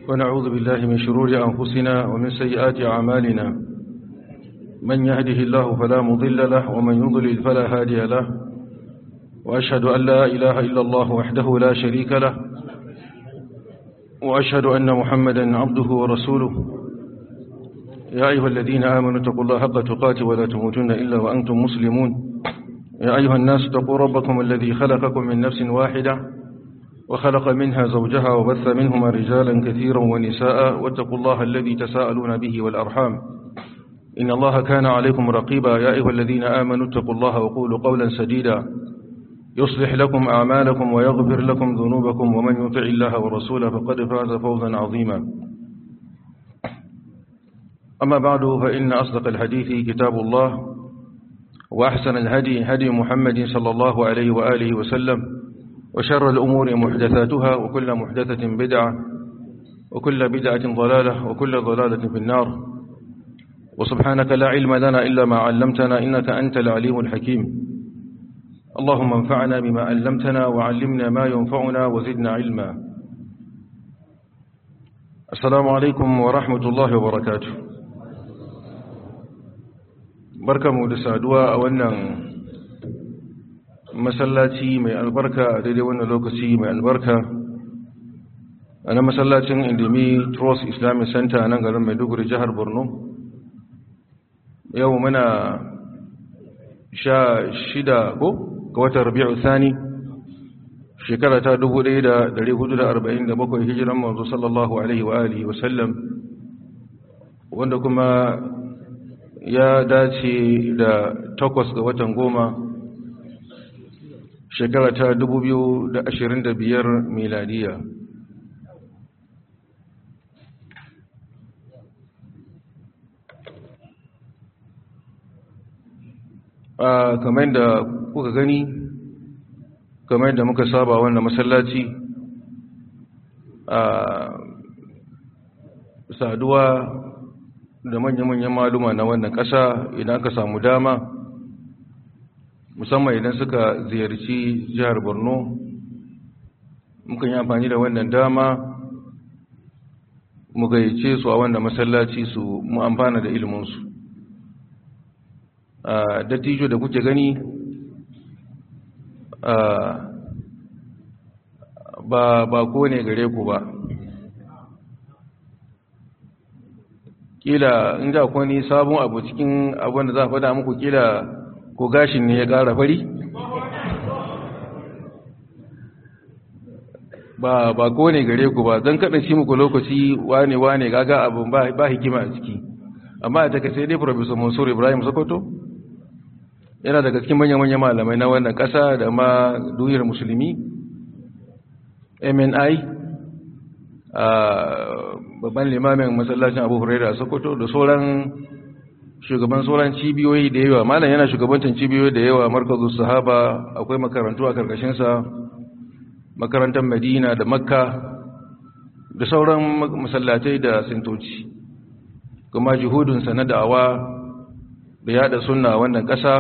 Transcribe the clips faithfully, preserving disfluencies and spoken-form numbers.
ونعوذ بالله من شرور أنفسنا ومن سيئات أعمالنا من يهده الله فلا مضل له ومن يضلل فلا هادي له وأشهد أن لا إله إلا الله وحده لا شريك له وأشهد أن محمدا عبده ورسوله يا أيها الذين آمنوا اتقوا الله حق تقاته ولا تموتن إلا وأنتم مسلمون يا أيها الناس اتقوا ربكم الذي خلقكم من نفس واحدة وخلق منها زوجها وبث منهما رجالا كثيرا ونساء واتقوا الله الذي تساءلون به والأرحام إن الله كان عليكم رقيبا يا أيها الذين آمنوا اتقوا الله وقولوا قولا سديدا يصلح لكم أعمالكم ويغفر لكم ذنوبكم ومن يطع الله ورسوله فقد فاز فوزا عظيما أما بعد فإن أصدق الحديث كتاب الله وأحسن الهدي هدي محمد صلى الله عليه وآله وسلم وشر الأمور محدثاتها وكل محدثة بدعة وكل بدعة ضلالة وكل ضلالة في النار وسبحانك لا علم لنا إلا ما علمتنا إنك أنت العليم الحكيم اللهم انفعنا بما علمتنا وعلمنا ما ينفعنا وزدنا علما السلام عليكم ورحمة الله وبركاته barkamu da saduwa a wannan masallaci mai albarka a daidai wannan lokaci mai albarka a nan masallacin Indimi Trust Islamic Center a nan garin Maiduguri jihar Borno yau muna sha shida ko ga watan Rabi'u Thani shekara ta dubu ɗaya da ɗari hudu da arba'in da bakwai hijiran manzo sallallahu alaihi wa alihi wa sallam wanda kuma ya dace da takwas ga watan goma shekara ta dubu biyu da ashirin da biyar miladiya a kamar da kuka gani kamar da muka saba wannan masallaci a saduwa da manya-manyan maluma na wannan ƙasa idan aka samu dama musamman idan suka ziyarci jihar Borno mukan yi amfani da wannan dama mu gayyace su a wannan masallaci su mu amfana da iliminsu a dattijo da kuke gani ba ba ko ne gare ku ba kila in da akwai ni sabon abu cikin abin da za a faɗa muku kila ko gashin ne ya ƙara fari ba ba ko ne gare ku ba zan kaɗa shi muku lokaci wane wane gaga abin ba hikima a ciki amma a taka sai dai Professor Mansur Ibrahim Sokoto yana daga cikin manya-manyan malamai na wannan ƙasa da ma duniyar musulmi M N I a babban limamin masallacin Abu Hurairah a Sokoto da sauran shugaban sauran cibiyoyi da yawa malam yana shugabantar cibiyoyi da yawa markazu sahaba akwai makarantu a karkashin sa makarantar Madina da Makka da sauran masallatai da sintoci kuma juhudun sa na da'awa da yada sunna wannan kasa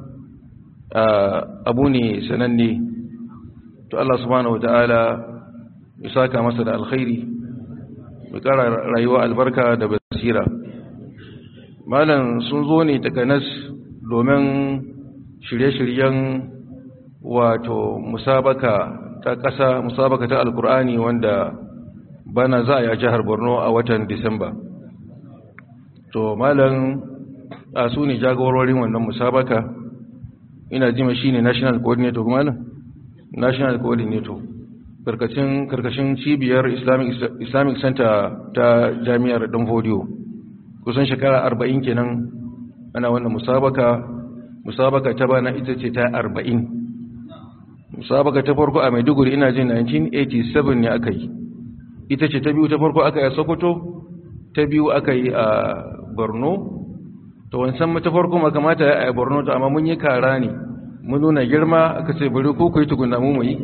abu ne sananne to Allah subhanahu wataala ya saka masa da alkhairi mai kara rayuwa albarka da basira malam sun zo ne takanas domin shirye-shiryen wato musabaka ta ƙasa musabaka ta alkur'ani wanda bana za a yi a jihar Borno a watan Disamba to malam a su ne jagororin wannan musabaka ina jima shi ne national coordinator kuma nan national coordinator karkashin karkashin cibiyar islamic islamic center ta jami'ar Danfodiyo kusan shekara arba'in kenan ana wannan musabaka musabaka ta bana ita ce ta arba'in musabaka ta farko a Maiduguri ina jin nineteen eighty-seven ne aka yi ita ce ta biyu ta farko aka yi a Sokoto ta biyu aka yi a Borno to wancan ta farko ma kamata ya yi a Borno to amma mun yi kara ne mun nuna girma aka ce bari ko ku yi tukunna mu mu yi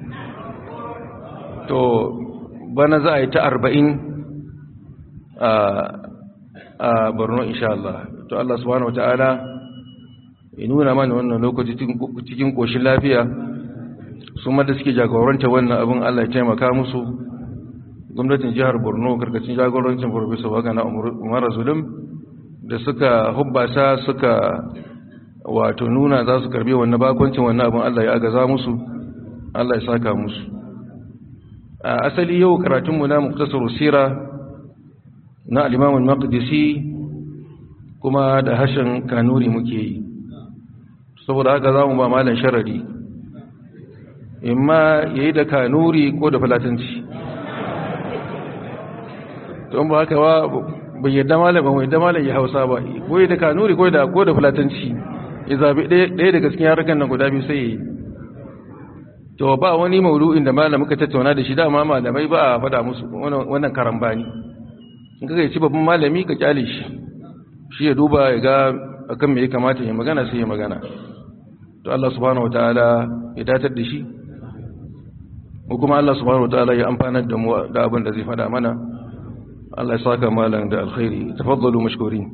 to bana za a yi ta arba'in a a Borno insha Allah to Allah subhanahu wataala ya nuna mana wannan lokaci cikin koshin lafiya su ma da suke jagoranta wannan abin Allah ya taimaka musu gwamnatin jihar Borno karkashin jagorancin Professor Bagana Umar Zulum da suka hubbasa suka wato nuna za su karbi wannan bakoncin wannan abin Allah ya agaza musu, Allah ya saka musu. A asali yau karatunmu na muktasar sira na al-Imam al-Maqdisi kuma da harshen Kanuri muke yi, saboda haka za mu ba malam sharadi imma yayi da Kanuri ko da Fulatanci. Don ba haka ba bai yadda malam ba yadda malam ya Hausa ba, ko da Kanuri ko da ko da Fulatanci ya zabi ɗaya daga cikin yarukan nan guda biyu sai yi. To ba wani maudu'in da malam muka tattauna da shi, dama malamai ba a fada musu wannan karambani. In kaga ci babban malami ka kyale shi, shi ya duba ya ga akan me ya kamata ya magana sai ya magana. To Allah subhanahu wataala ya datar da shi, ko kuma Allah subhanahu wataala ya amfanar da mu da abin da zai fada mana. Allah ya saka malam da alkhairi. Tafaddalu mashkurin.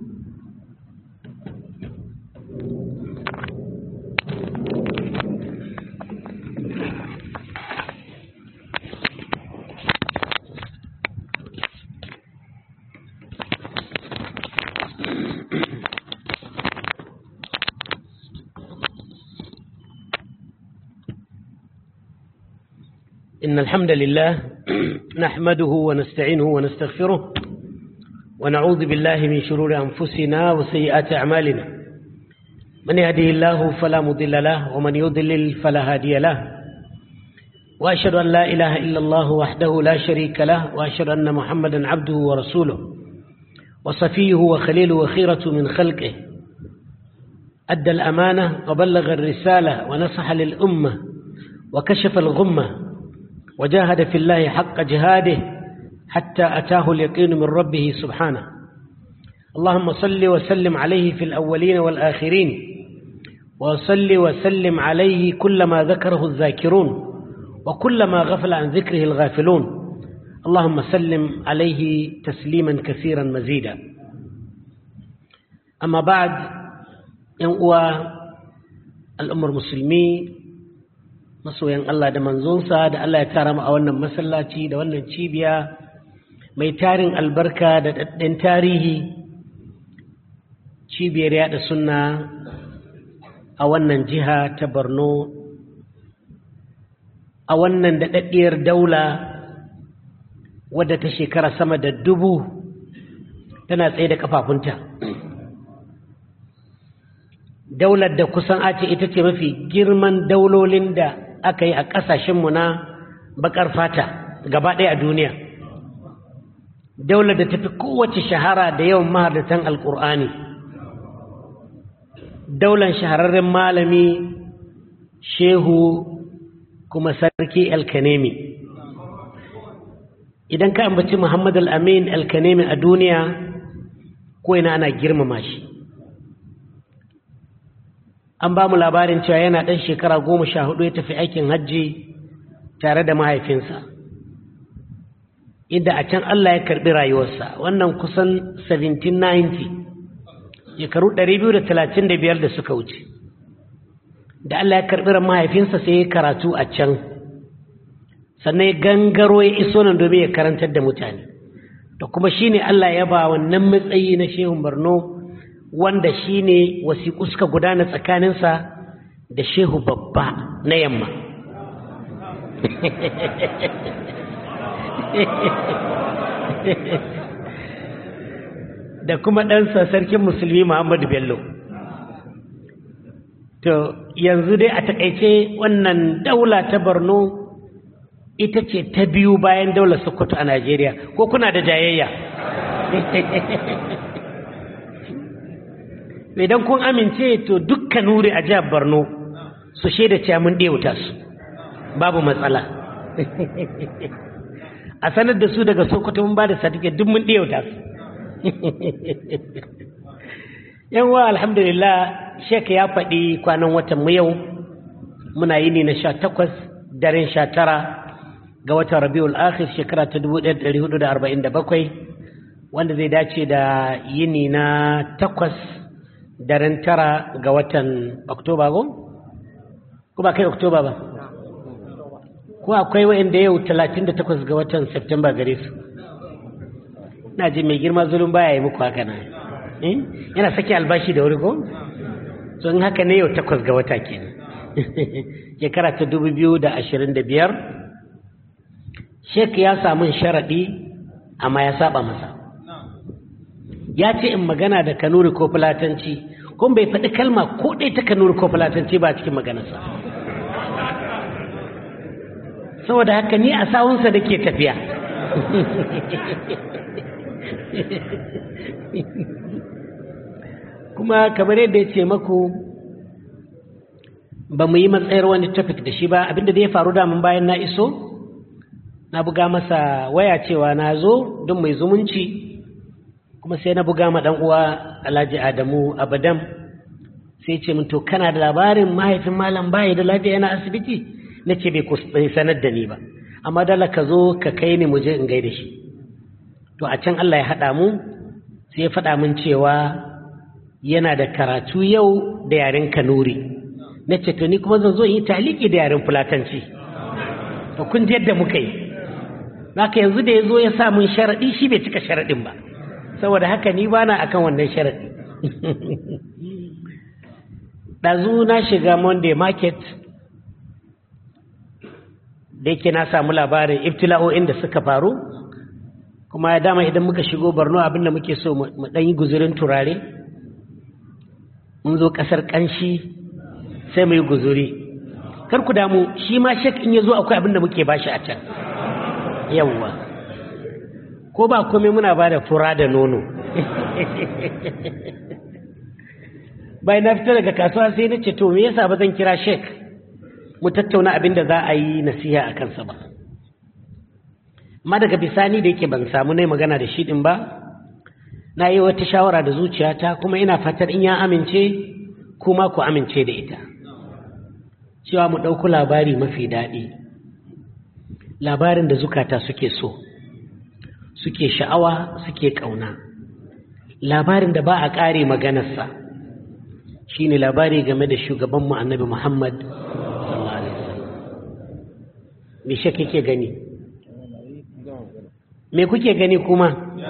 إن الحمد لله نحمده ونستعينه ونستغفره ونعوذ بالله من شرور أنفسنا وسيئات أعمالنا. من يهده الله فلا مضل له ومن يضلل فلا هادي له، وأشهد أن لا إله إلا الله وحده لا شريك له، وأشهد أن محمدا عبده ورسوله وصفيه وخليله وخيرة من خلقه، أدى الأمانة وبلغ الرسالة ونصح للأمة وكشف الغمة وجاهد في الله حق جهاده حتى أتاه اليقين من ربه سبحانه. اللهم صل وسلم عليه في الأولين والآخرين، وصل وسلم عليه كلما ذكره الذاكرون وكلما غفل عن ذكره الغافلون. اللهم سلم عليه تسليما كثيرا مزيدا. أما بعد، ينقوى الأمر المسلمين masoyan Allah da manzonsa da Allah ya tara mu a wannan masallaci da wannan cibiya mai tarin albarka da dadden tarihi, cibiyar yada sunna a wannan jiha ta Borno, a wannan daɗaɗɗiyar daula wadda ta shekara sama da dubu tana tsaye da kafafunta, daular da kusan a ce ita ce mafi girman daulolin da aka yi a ƙasashenmu na baƙar fata gaba ɗaya a duniya, daular da tafi kowace shahara da yawan mahardatan alƙur'ani, daular shahararren malami shehu kuma sarki alkanemi. Idan ka ambaci Muhammad al-Amin alkanemi a duniya, ko ina ana girmama shi. An ba mu labarin cewa yana ɗan shekara goma sha hudu ya tafi aikin hajji tare da mahaifinsa, inda a can Allah ya karɓi rayuwarsa. Wannan kusan seventeen ninety, shekaru ɗari biyu da talatin da biyar da suka wuce. Da Allah ya karɓi ran mahaifinsa sai ya karatu a can, sannan ya gangaro ya iso nan domin ya karantar da mutane. Da kuma shi ne Allah ya ba wannan matsayi na Shehun Borno, wanda shi ne wasiƙu suka gudana tsakaninsa da shehu babba na yamma. Da kuma ɗansa sarkin musulmi Muhammadu Bello. To yanzu dai a taƙaice wannan daula ta Borno ita ce ta biyu bayan daular Sokoto a Najeriya, ko kuna da jayayya? Idan kun amince to dukkan wuri a jihar Borno su shaida cewa mun ɗewuta su, babu matsala. A sanar da su daga Sokoto mun ba da certificate duk mun ɗewuta su. Yanwa alhamdulillah, Sheikh ya faɗi kwanan watan mu yau muna yini na sha takwas daren sha tara ga watan Rabiul Akhir shekara ta dubu ɗaya da ɗari hudu da arba'in da bakwai, wanda zai dace da yini na takwas daren tara ga watan Oktoba go? Ko ba kai Oktoba ba? ko akwai wa'inda yau talatin da takwas ga watan Septemba gare su na ji mai girma zulun baya yi muku haka na yana sake albashi da wuri ko so in haka ne yau takwas ga wata kenan shekara ta dubu biyu da ashirin da biyar Sheikh ya samu sharaɗi amma ya saba masa ya ce in magana da kanuri ko fulatanci kuma bai faɗi kalma ko ɗaya ta kanuri ko fulatanci ba a cikin maganarsa saboda haka ni a sawunsa da ke tafiya kuma kamar yadda ya ce maku ba mu yi matsayar wani topic da shi ba abinda da ya faru damun bayan na iso na buga masa waya cewa na zo don mai zumunci kuma sai na buga ma dan uwa Alhaji Adamu Abadam sai ce min to kana da labarin mahaifin malam bai da lafiya yana asibiti nace bai sanar da ni ba amma dala ka zo ka kai ni mu je in gaida shi to a can Allah ya hada mu sai ya faɗa min cewa yana da karatu yau da yaren Kanuri nace to ni kuma zan zo in yi taliki da yaren Fulatanci to kun ji yadda muka yi haka yanzu da ya zo ya sa mun sharaɗi shi bai cika sharaɗin ba saboda haka ni ba na akan wannan sharaɗi ɗazu na shiga Monday market da yake na samu labarin ibtila'o'in da suka faru kuma dama idan muka shigo Borno abinda muke so mu ɗan yi guzurin turare mun zo ƙasar ƙanshi sai mu yi guzuri kar ku damu shi ma shek in ya zo akwai abinda muke bashi a can yawwa ko ba komai muna ba da fura da nono bayan na fito daga kasuwa sai na ce to me yasa ba zan kira shek mu tattauna abin da za a yi nasiha a kansa ba amma daga bisani da yake ban samu nai magana da shi din ba na yi wata shawara da zuciyata kuma ina fatar in ya amince kuma ku amince da ita cewa mu ɗauki labari mafi daɗi labarin da zukata suke so suke sha'awa suke ƙauna labarin da ba a ƙare maganarsa shine labari game da shugabanmu annabi Muhammad sallallahu alaihi wasallam me shi kake gani me kuke gani kuma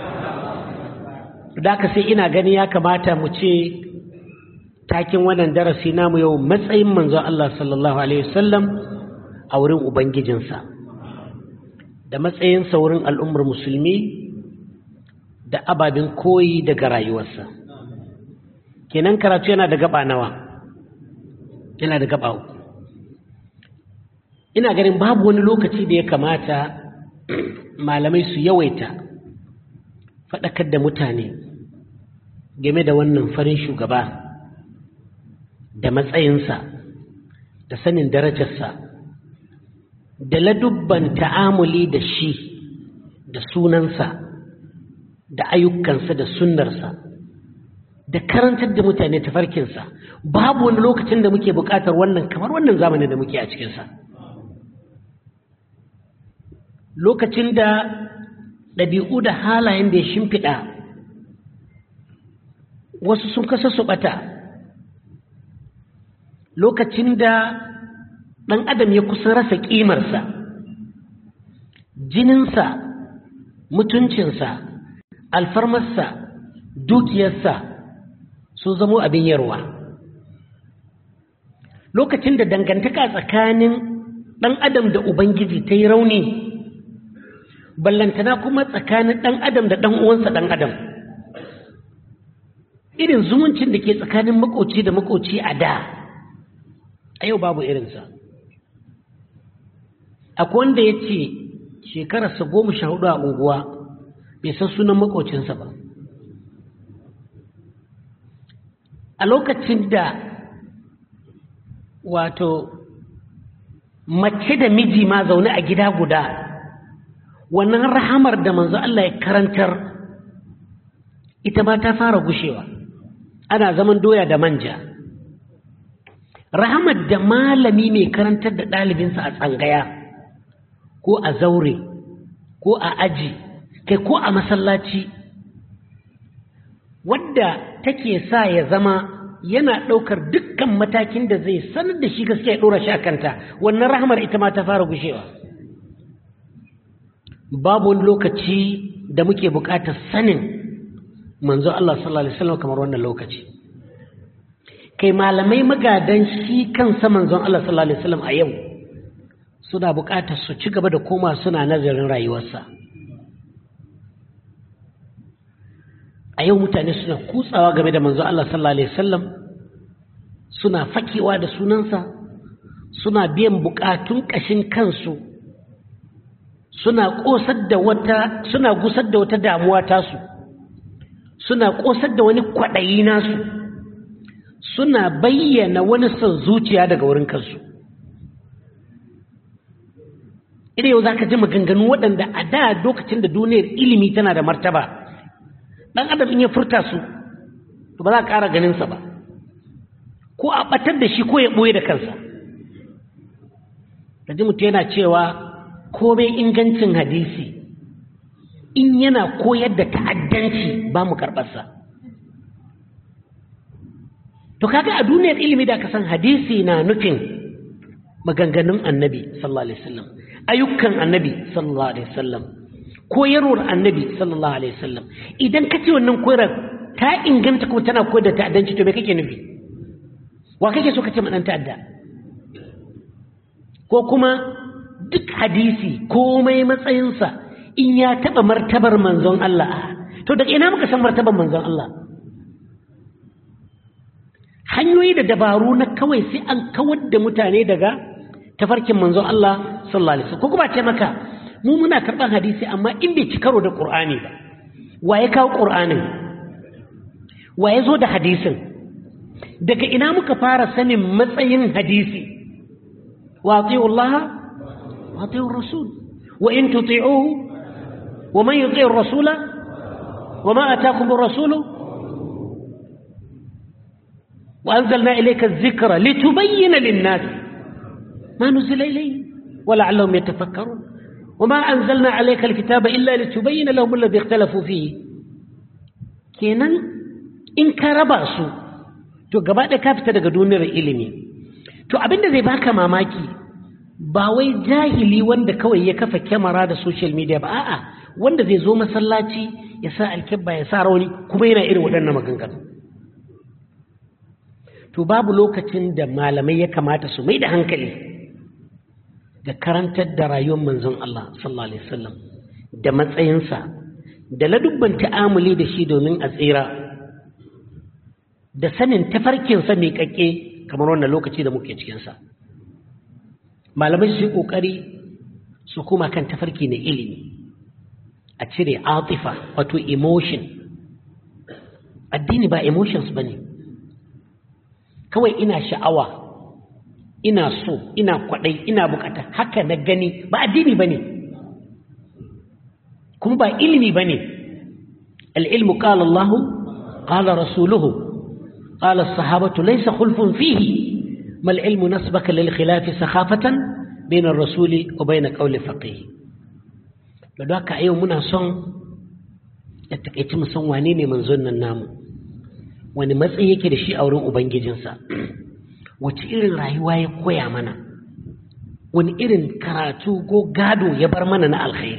da ka sai ina gani ya kamata mu ce takin wannan darasi namu yau matsayin manzo Allah sallallahu alaihi wasallam a wurin ubangijinsa da matsayinsa wurin al'ummar musulmi da ababen koyi daga rayuwarsa kenan karatu yana da gaba nawa yana da gaba uku ina ganin babu wani lokaci da ya kamata malamai su yawaita faɗakar da mutane game da wannan farin shugaba da matsayinsa da sanin darajarsa da ladubban ta'amuli da shi da sunansa da ayyukansa da sunnarsa da karantar da mutane tafarkinsa babu wani lokacin da muke buƙatar wannan kamar wannan zamanin da muke a cikinsa lokacin da ɗabi'u da halayen da ya shimfiɗa wasu sun kasa su ɓata lokacin da ɗan adam ya kusa rasa ƙimarsa jininsa mutuncinsa alfarmarsa dukiyarsa sun zamo abin yarwa lokacin da dangantaka tsakanin ɗan adam da ubangiji ta yi rauni ballantana kuma tsakanin ɗan adam da ɗan uwansa ɗan adam irin zumuncin da ke tsakanin makoci da makoci a da a yau babu irinsa akwai wanda ya ce shekararsa goma sha hudu a unguwa bai san sunan makocinsa ba a lokacin da wato mace da miji ma zaune a gida guda wannan rahamar da manzo Allah ya karantar ita ba ta fara gushewa ana zaman doya da manja rahamar da malami mai karantar da ɗalibinsa a tsangaya ko a zaure ko a aji kai ko a masallaci wadda take sa ya zama yana ɗaukar dukkan matakin da zai sanar da shi gaskiya ya ɗora shi a kanta wannan rahamar ita ma ta fara gushewa babu wani lokaci da muke buƙatar sanin manzon Allah sallallahu alaihi wasallam kamar wannan lokaci. Kai malamai magadan shi kansa manzon Allah sallallahu alaihi wasallam a yau suna buƙatar su ci gaba da koma suna nazarin rayuwarsa. A yau mutane suna kutsawa game da manzon Allah sallallahu alaihi wasallam, suna fakewa da sunansa, suna biyan buƙatun ƙashin kansu, suna ƙosar da wata suna gusar da wata damuwa tasu, suna ƙosar da wani kwaɗayi nasu, suna bayyana wani son zuciya daga wurin kansu. Ina yau za ka ji maganganu waɗanda a da lokacin da duniyar ilimi tana da martaba, ɗan adam in ya furta su to ba za a ƙara ganinsa ba, ko a ɓatar da shi ko ya ɓoye da kansa. Ka ji mutum yana cewa komai ingancin hadisi in yana koyar da ta'addanci ba mu karɓarsa. To kaga a duniyar ilimi da ka san hadisi na nufin maganganun annabi sallallahu alaihi wasallam, ayyukan annabi sallallahu alaihi wasallam, koyarwar annabi sallallahu alaihi wasallam. Idan ka ce wannan koyarwar ta inganta kuma tana koyar da ta'addanci to me kake nufi? Wa kake so ka ce maɗan ta'adda? Ko kuma duk hadisi komai matsayinsa in ya taɓa martabar manzon Allah, to daga ina muka san martabar manzon Allah? Hanyoyi da dabaru na kawai sai an kawar da mutane daga tafarkin manzon Allah sallallahu alaihi wasallam. Ko kuma ce maka mu muna karɓar hadisi amma in bai ci karo da Qur'ani ba, wa ya kawo Qur'anin? Wa ya zo da hadisin? Daga ina muka fara sanin matsayin hadisi? Wa ati'u Allah wa ati'u Rasul wa in tuti'uhu wa man yuti'u Rasula wa ma ataakum ar-rasulu wa anzalna ilayka adh-dhikra litubayyana lin-nas ma nuzila ilayhim wa la'allahum yatafakkarun wa ma anzalna alayka al-kitaba illa litubayyana lahum alladhi ikhtalafu fihi. Kenan in ka raba su to gaba ɗaya ka fita daga duniyar ilimi. To abinda zai baka mamaki ba wai jahili wanda kawai ya kafa kyamara da social media ba, a'a wanda zai zo masallaci ya sa alkibba ya sa rauni kuma yana irin waɗannan maganganu. To babu lokacin da malamai ya kamata su mai da hankali da karantar da rayuwar manzon Allah sallallahu alaihi wasallam da matsayinsa da ladubban ta'amuli da shi domin a tsira, da sanin tafarkinsa mai kakke kamar wannan lokaci da muke cikinsa. Malamai su yi ƙoƙari su kuma kan tafarki na ilimi, a cire atifa wato emotion. Addini ba emotions ba ne, kawai ina sha'awa, ina so, ina kwaɗai, ina bukata, haka na gani, ba addini ba ne, kuma ba ilimi ba ne. Al'ilmu ƙala Allahu, ƙala Rasuluhu, قال الصحابة ليس خلف فيه ما العلم نسبك للخلاف سخافة بين الرسول وبين قول فقيه. لذلك أيوم منا صن يتكيت مصن وانيني من ظن النام وان مسئي كده شيء أورون أبنجي جنسا وتئر رأيواي قوي منا وان إرن كراتو قو قادو يبرمنا نا الخير.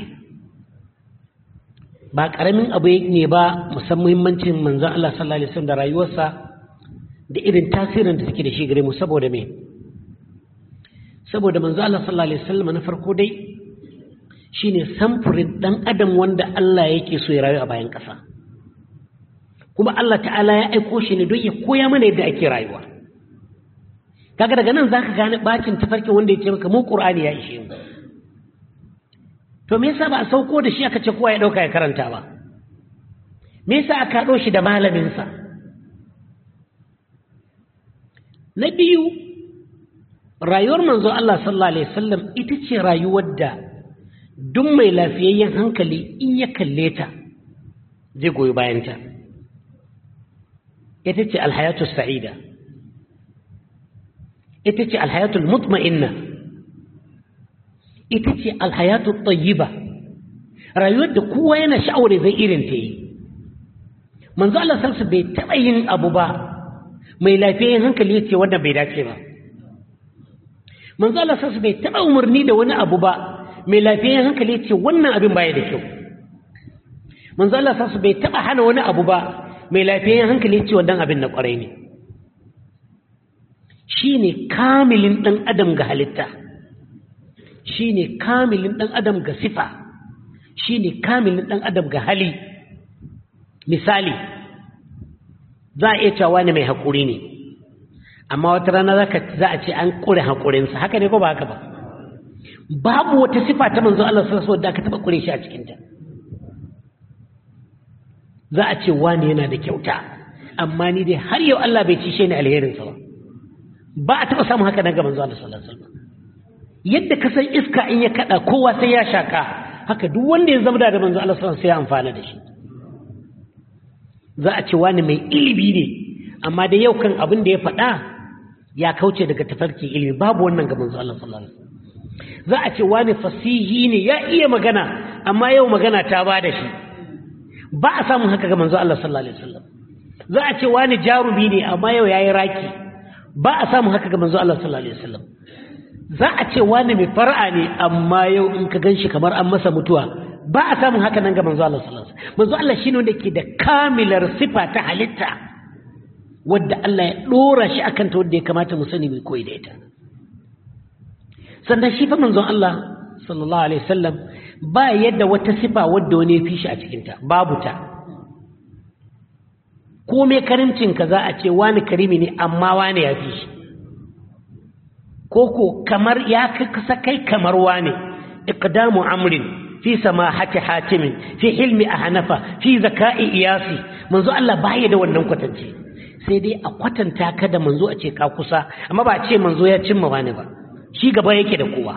باك أرمين أبو يكني با مسمى منشن منزا الله صلى الله عليه وسلم دا رأيوسا da irin tasirin da suke da shi gare mu. Saboda me? Saboda manzo Allah sallallahu alaihi wasallam na farko dai shine samfurin dan adam wanda Allah yake so ya rayu a bayan ƙasa, kuma Allah ta'ala ya aiko shi ne don ya koya mana yadda ake rayuwa. Kaga daga nan zaka gane bacin tafarkin wanda yake maka mu Qur'ani ya ishe mu. To me yasa ba a sauko da shi aka ce kowa ya dauka ya karanta ba? Me yasa aka haɗo shi da malamin sa? Na biyu, rayuwar manzo Allah sallallahu alaihi wasallam ita ce rayuwar da duk mai lafiyayyen hankali in ya kalle ta zai goyi bayanta. Ita ce alhayatu sa'ida, ita ce alhayatu mutma'inna, ita ce alhayatu tayyiba, rayuwar da kowa yana sha'awar zai irin ta yi. Manzo Allah sallallahu alaihi wasallam bai taɓa yin abu ba mai lafiyayyen hankali ya ce wannan bai dace ba. Manzo Allah sassu bai taɓa umarni da wani abu ba mai lafiyayyen hankali ce wannan abin baya da kyau manzo Allah sa su bai taba hana wani abu ba mai lafiyayyen hankali ce wannan abin na kwarai ne shine kamilin dan adam ga halitta shine kamilin dan adam ga sifa shine kamilin dan adam ga hali misali za a iya cewa ne mai hakuri ne amma wata rana zaka za a ce an kure hakurinsa haka ne ko ba haka ba babu wata sifa ta manzo Allah sallallahu alaihi wasallam da aka taba kure shi a cikin ta za a ce wani yana da kyauta amma ni dai har yau Allah bai ci shi ne alherin sa ba ba a taba samu haka daga manzo Allah sallallahu alaihi wasallam yadda ka san iska in ya kada kowa sai ya shaka haka duk wanda ya zama da manzo Allah sallallahu alaihi wasallam sai ya amfana da shi za a ce wani mai ilimi ne amma da yau kan abin da ya faɗa ya kauce daga tafarkin ilimi babu wannan ga manzo Allah sallallahu alaihi wasallam za a ce wani fasihi ne ya iya magana amma yau magana ta ba da shi ba a samun haka ga manzo Allah sallallahu alaihi wasallam za a ce wani jarumi ne amma yau yayi raki ba a samun haka ga manzo Allah sallallahu alaihi wasallam za a ce wani mai far'a ne amma yau in ka ganshi kamar an masa mutuwa ba a samun haka nan ga manzo Allah sallallahu alaihi wasallam manzo Allah shine wanda ke da kamilar sifa ta halitta wadda Allah ya dora shi akan ta wadda ya kamata mu sani mai koyi da ita sannan shi fa manzon Allah sallallahu alaihi wasallam ba yadda wata sifa wadda wani ya fi shi a cikin ta babu ta ko me karimcin ka za a ce wani karimi ne amma wani ya fi shi koko kamar ya kasa kai kamar wani iqdamu amrin fi samahati hatimin fi hilmi ahnafa fi zaka'i iyasi manzo Allah baya da wannan kwatance sai dai a kwatanta ka da manzo a ce ka kusa amma ba a ce manzo ya cimma wani ba shi gaba yake da kowa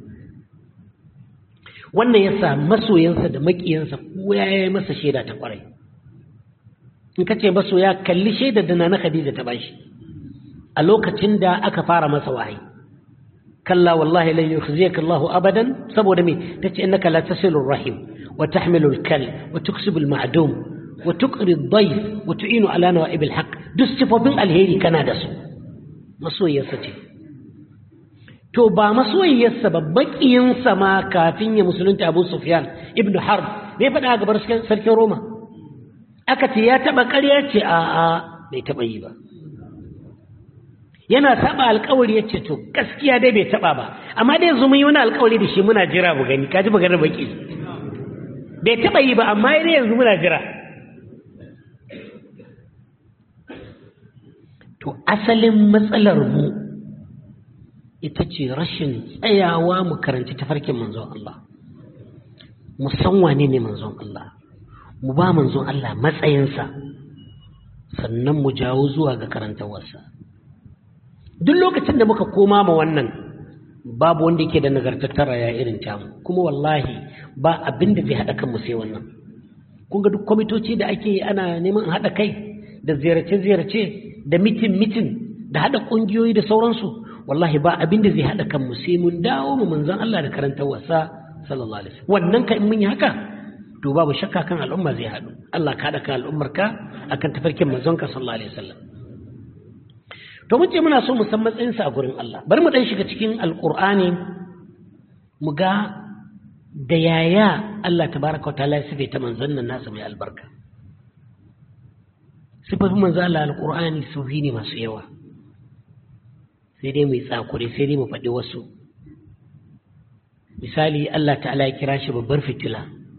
wannan yasa masoyansa da makiyansa kowa ya yi masa shaida ta kwarai in ka ce masoya kalli shaida da na Khadija ta bashi a lokacin da aka fara masa wahayi kalla wallahi lan yukhziyaka Allah abadan saboda me tace innaka la tasilur rahim wa tahmilul kal wa tuksibul ma'dum wa tuqri ad-dayf wa tu'inu ala nawa'ibil haqq duk sifofin alheri kana da su masoyiyarsa ce to ba masoyiyarsa ba bakiyinsa ma kafin ya musulunta Abu Sufyan ibn Harb bai faɗa a gabar sarkin Roma aka ce ya taɓa ƙarya ce a a bai taɓa yi ba yana taɓa alƙawari ya ce to gaskiya dai bai taɓa ba amma dai yanzu mun yi wani alƙawari da shi muna jira mu gani kaji maganar baki bai taɓa yi ba amma dai yanzu muna jira to asalin matsalar mu ita ce rashin tsayawa mu karanci tafarkin manzon Allah mu san wane ne manzon Allah mu ba manzon Allah matsayinsa sannan mu jawo zuwa ga karantawarsa duk lokacin da muka koma ma wannan babu wanda yake da nagartattar raya irin tamu kuma wallahi ba abin da zai haɗa kanmu sai wannan kun ga duk kwamitoci da ake yi ana neman haɗa kai da ziyarce-ziyarce da mitin-mitin da haɗa ƙungiyoyi da sauransu wallahi ba abin da zai haɗa kanmu sai mun dawo mu manzon Allah da karantar wasa sallallahu alaihi wasallam wannan ka in mun yi haka to babu shakka kan al'umma zai haɗu Allah ka haɗa kan al'ummarka akan tafarkin manzon ka sallallahu alaihi wasallam to mun ce muna so mu san matsayinsa a gurin Allah bari mu dan shiga cikin alqur'ani mu ga da yaya Allah tabaraka wa ta'ala ya sifaita manzon nan nasa mai albarka sifofin manzon Allah alqur'ani sufi ne masu yawa sai dai mu yi tsakure sai dai mu faɗi wasu misali Allah ta'ala ya kira shi babbar fitila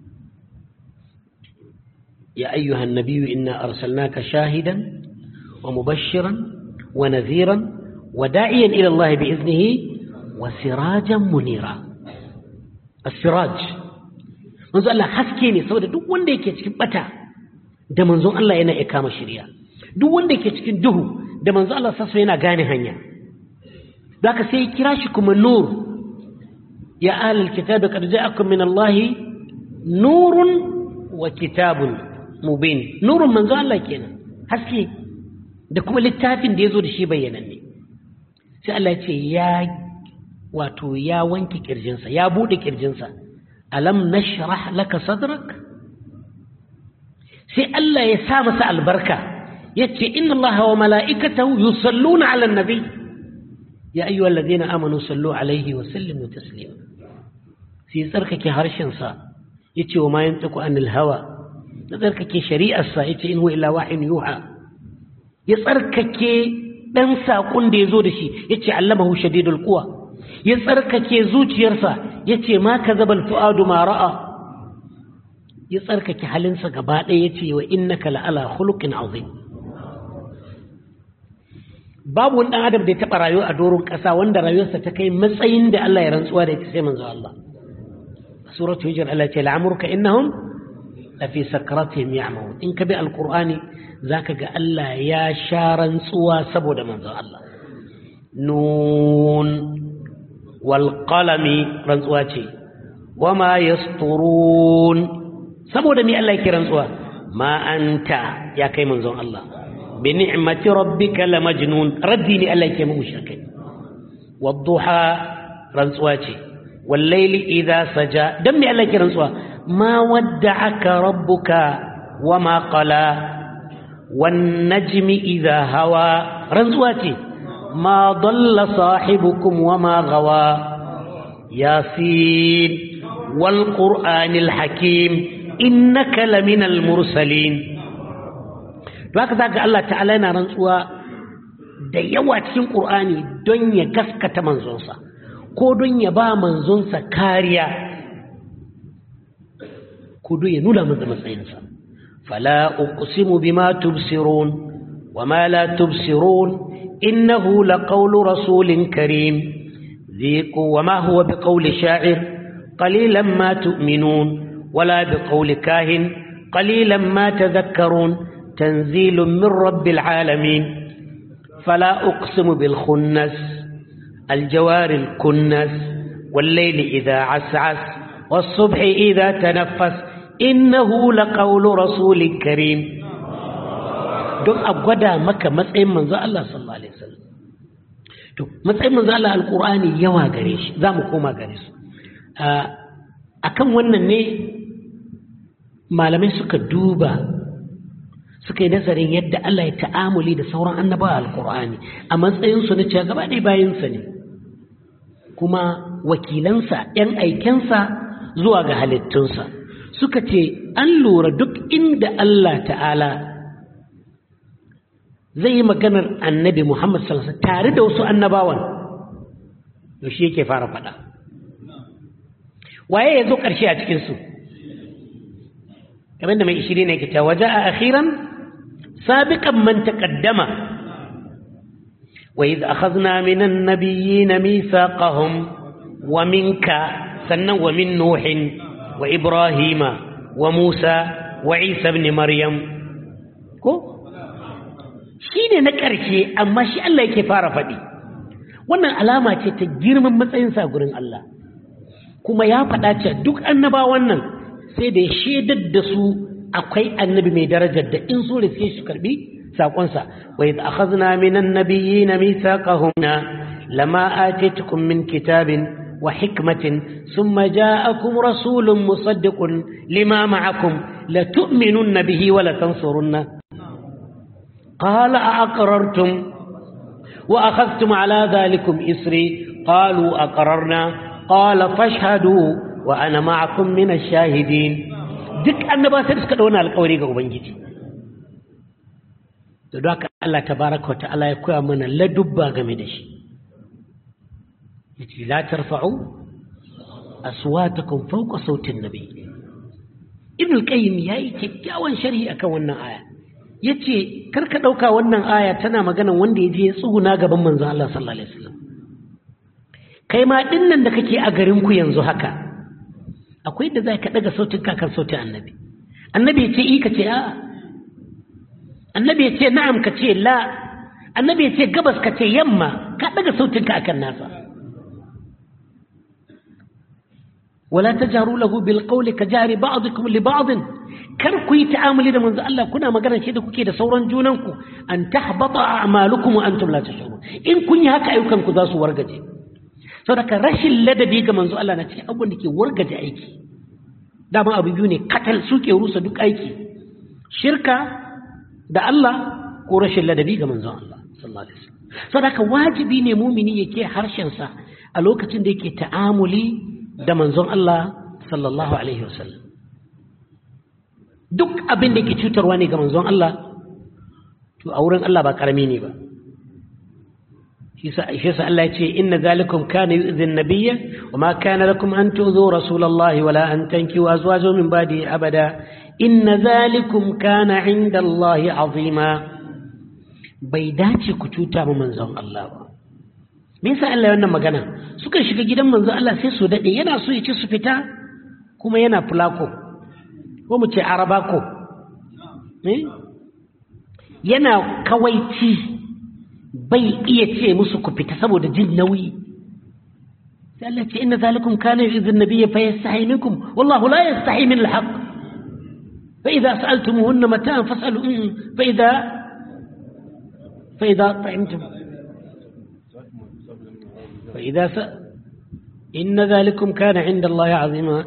ya ayyuhan nabiyyu inna arsalnaka shahidan wa mubashiran wa nadhiran wa da'iyan ila Allah bi iznihi wa sirajan munira as-siraj manzo Allah haske ne saboda duk wanda yake cikin bata da manzon Allah yana iya kama shiriya duk wanda yake cikin duhu da manzo Allah sassa yana gane hanya zaka sai kira shi kuma nur ya ahlul kitab qad ja'akum min allahi nurun wa kitabun mubin nurun manzo Allah kenan haske da kuma littafin da yazo da shi bayyananne sai Allah ya ce ya wato ya wanke kirjinsa ya bude kirjinsa alam nashrah laka sadrak sai Allah ya sa masa albarka yace inna allaha wa mala'ikatahu yusalluna 'alan nabiy يا أيها الذين آمنوا صلوا عليه وسلموا تسليما sai tsarkake harshensa yace wa ma yantiqu anil hawa ya tsarkake shari'arsa yace in huwa illa wahyin yuha ya tsarkake dan sakon da yazo da shi yace allamahu shadidul quwa ya tsarkake zuciyarsa yace ma kazabal fuadu ma ra'a ya tsarkake halinsa gaba ɗaya yace wa innaka la'ala khuluqin azim. Babu wani ɗan adam da ya taɓa rayuwa a doron ƙasa wanda rayuwarsa ta kai matsayin da Allah ya rantsuwa da ita sai manzo Allah. Suratul Hijr Allah ce la'amruka innahum la fi sakratihim ya'mahun. In ka bi alqur'ani zaka ga Allah ya sha rantsuwa saboda manzo Allah. Nun wal qalami rantsuwa ce. Wama yasturun saboda me Allah yake rantsuwa? Ma anta ya kai manzon Allah. بنعمة ربك لمجنون رديني أليك مشركين والضحى رنسواتي والليل إذا سجى دمي أليك رنسوا ما ودعك ربك وما قلى والنجم إذا هوى رنسواتي ما ضل صاحبكم وما غوى ياسين والقرآن الحكيم إنك لمن المرسلين. Haka za ga Allah ta'ala yana rantsuwa da yawa cikin ƙur'ani don ya gaskata manzonsa ko don ya ba manzonsa kariya ko don ya nuna masa matsayinsa. Fala uqsimu bima tubsirun wa ma la tubsirun innahu laqawlu rasulin karim dhiqu wa ma huwa biqawli sha'ir qalilan ma tu'minun wala biqawli kahin qalilan ma tadhakkarun تنزيل من رب العالمين. فلا أقسم بالخنس الجوار الكنس والليل إذا عسعس والصبح إذا تنفس إنه لقول رسول كريم. دون أبدا مكة مسعين من ذا الله صلى الله عليه وسلم مسعين من ذا الله القرآن يوا قريش ذا مقوما قريش أكم ونني ما لم يسك الدوبة suka yi nazarin yadda Allah ya ta'amuli da sauran annabawa alkur'ani a matsayinsu na cewa gaba ɗaya bayansa ne kuma wakilansa ‘yan aikensa zuwa ga halittunsa suka ce an lura duk inda Allah ta'ala zai yi maganar annabi Muhammad sallallahu alaihi wasallam tare da wasu annabawan to shi yake fara faɗa waye ya zo ƙarshe a cikinsu kamar da mai ishiri ne ke ta waje a akhiran سابقا من تقدم وإذ أخذنا من النبيين ميثاقهم ومنك سنة ومن نوح وإبراهيم وموسى وعيسى بن مريم كو شيني نكرشي أما شي الله يكفار فدي wannan alama ce ta girman matsayin sa gurin Allah kuma ya faɗa ce duk annaba wannan sai da ya shaidar da su akwai annabi mai darajar da in so riske shi karbi sakonsa wa idh akhadna minan nabiyyin mithaqahum lama atitukum min kitabin wa hikmatin thumma ja'akum rasulun musaddiqun lima ma'akum la tu'minunna bihi wa la tansurunna qala aqrartum wa akhadhtum ala dhalikum isri qalu aqrarna qala fashhadu wa ana ma'akum min ash-shahidin. duk annaba sai suka dauna alƙawari ga ubangiji to don haka Allah tabaraka wa ta'ala ya koya mana ladubba game da shi yace la tarfa'u aswatakum fawqa sautin nabi. ibn al-qayyim yayi kyakkyawan sharhi akan wannan aya yace karka dauka wannan aya tana magana wanda yaje ya tsuguna gaban manzon Allah sallallahu alaihi wasallam kai ma dinnan da kake a garin ku yanzu haka akwai da zai ka daga sautin kakan sautin annabi annabi ya ce i ka ce a'a annabi ya ce na'am ka ce la annabi ya ce gabas ka ce yamma ka daga sautin ka akan nasa wala tajaru lahu bil qawli ka jari ba'dikum li ba'd kar ku yi ta'amuli da manzo Allah kuna magana shi da kuke da sauran junanku an tahbata a'malukum wa antum la tashurun in kun yi haka ayyukan ku za su wargaje saboda rashin ladabi ga manzo Allah na cikin abubuwan da ke wargaje aiki dama abu biyu ne katal suke rusa duk aiki shirka da Allah ko rashin ladabi ga manzo Allah sallallahu alaihi wasallam saboda wajibi ne mumini yake harshen sa a lokacin da yake ta'amuli da manzon Allah sallallahu alaihi wasallam duk abin da ke cutarwa ne ga manzon Allah to a wurin Allah ba karami ne ba shi sa Allah ya ce inna zalikum kana yu'dhi an-nabiyya wa ma kana lakum an tu'dhu rasulallahi wala an tankihu azwajahu min ba'di abada inna zalikum kana 'inda Allahi 'azima bai dace ku cuta ma manzon Allah ba me yasa Allah ya wannan magana suka shiga gidan manzon Allah sai su dade yana so ya ci su fita kuma yana fulako ko mu ce arabako eh yana kawaici bai iya ce musu ku fita saboda jin nauyi sai Allah ce inna zalikum kana yu'dhi an-nabiyya fa yastahi minkum wallahu la yastahi min al-haqq fa idha sa'altumuhunna mata'an fas'alu fa idha fa idha ta'imtum fa idha sa inna zalikum kana 'inda Allah 'azima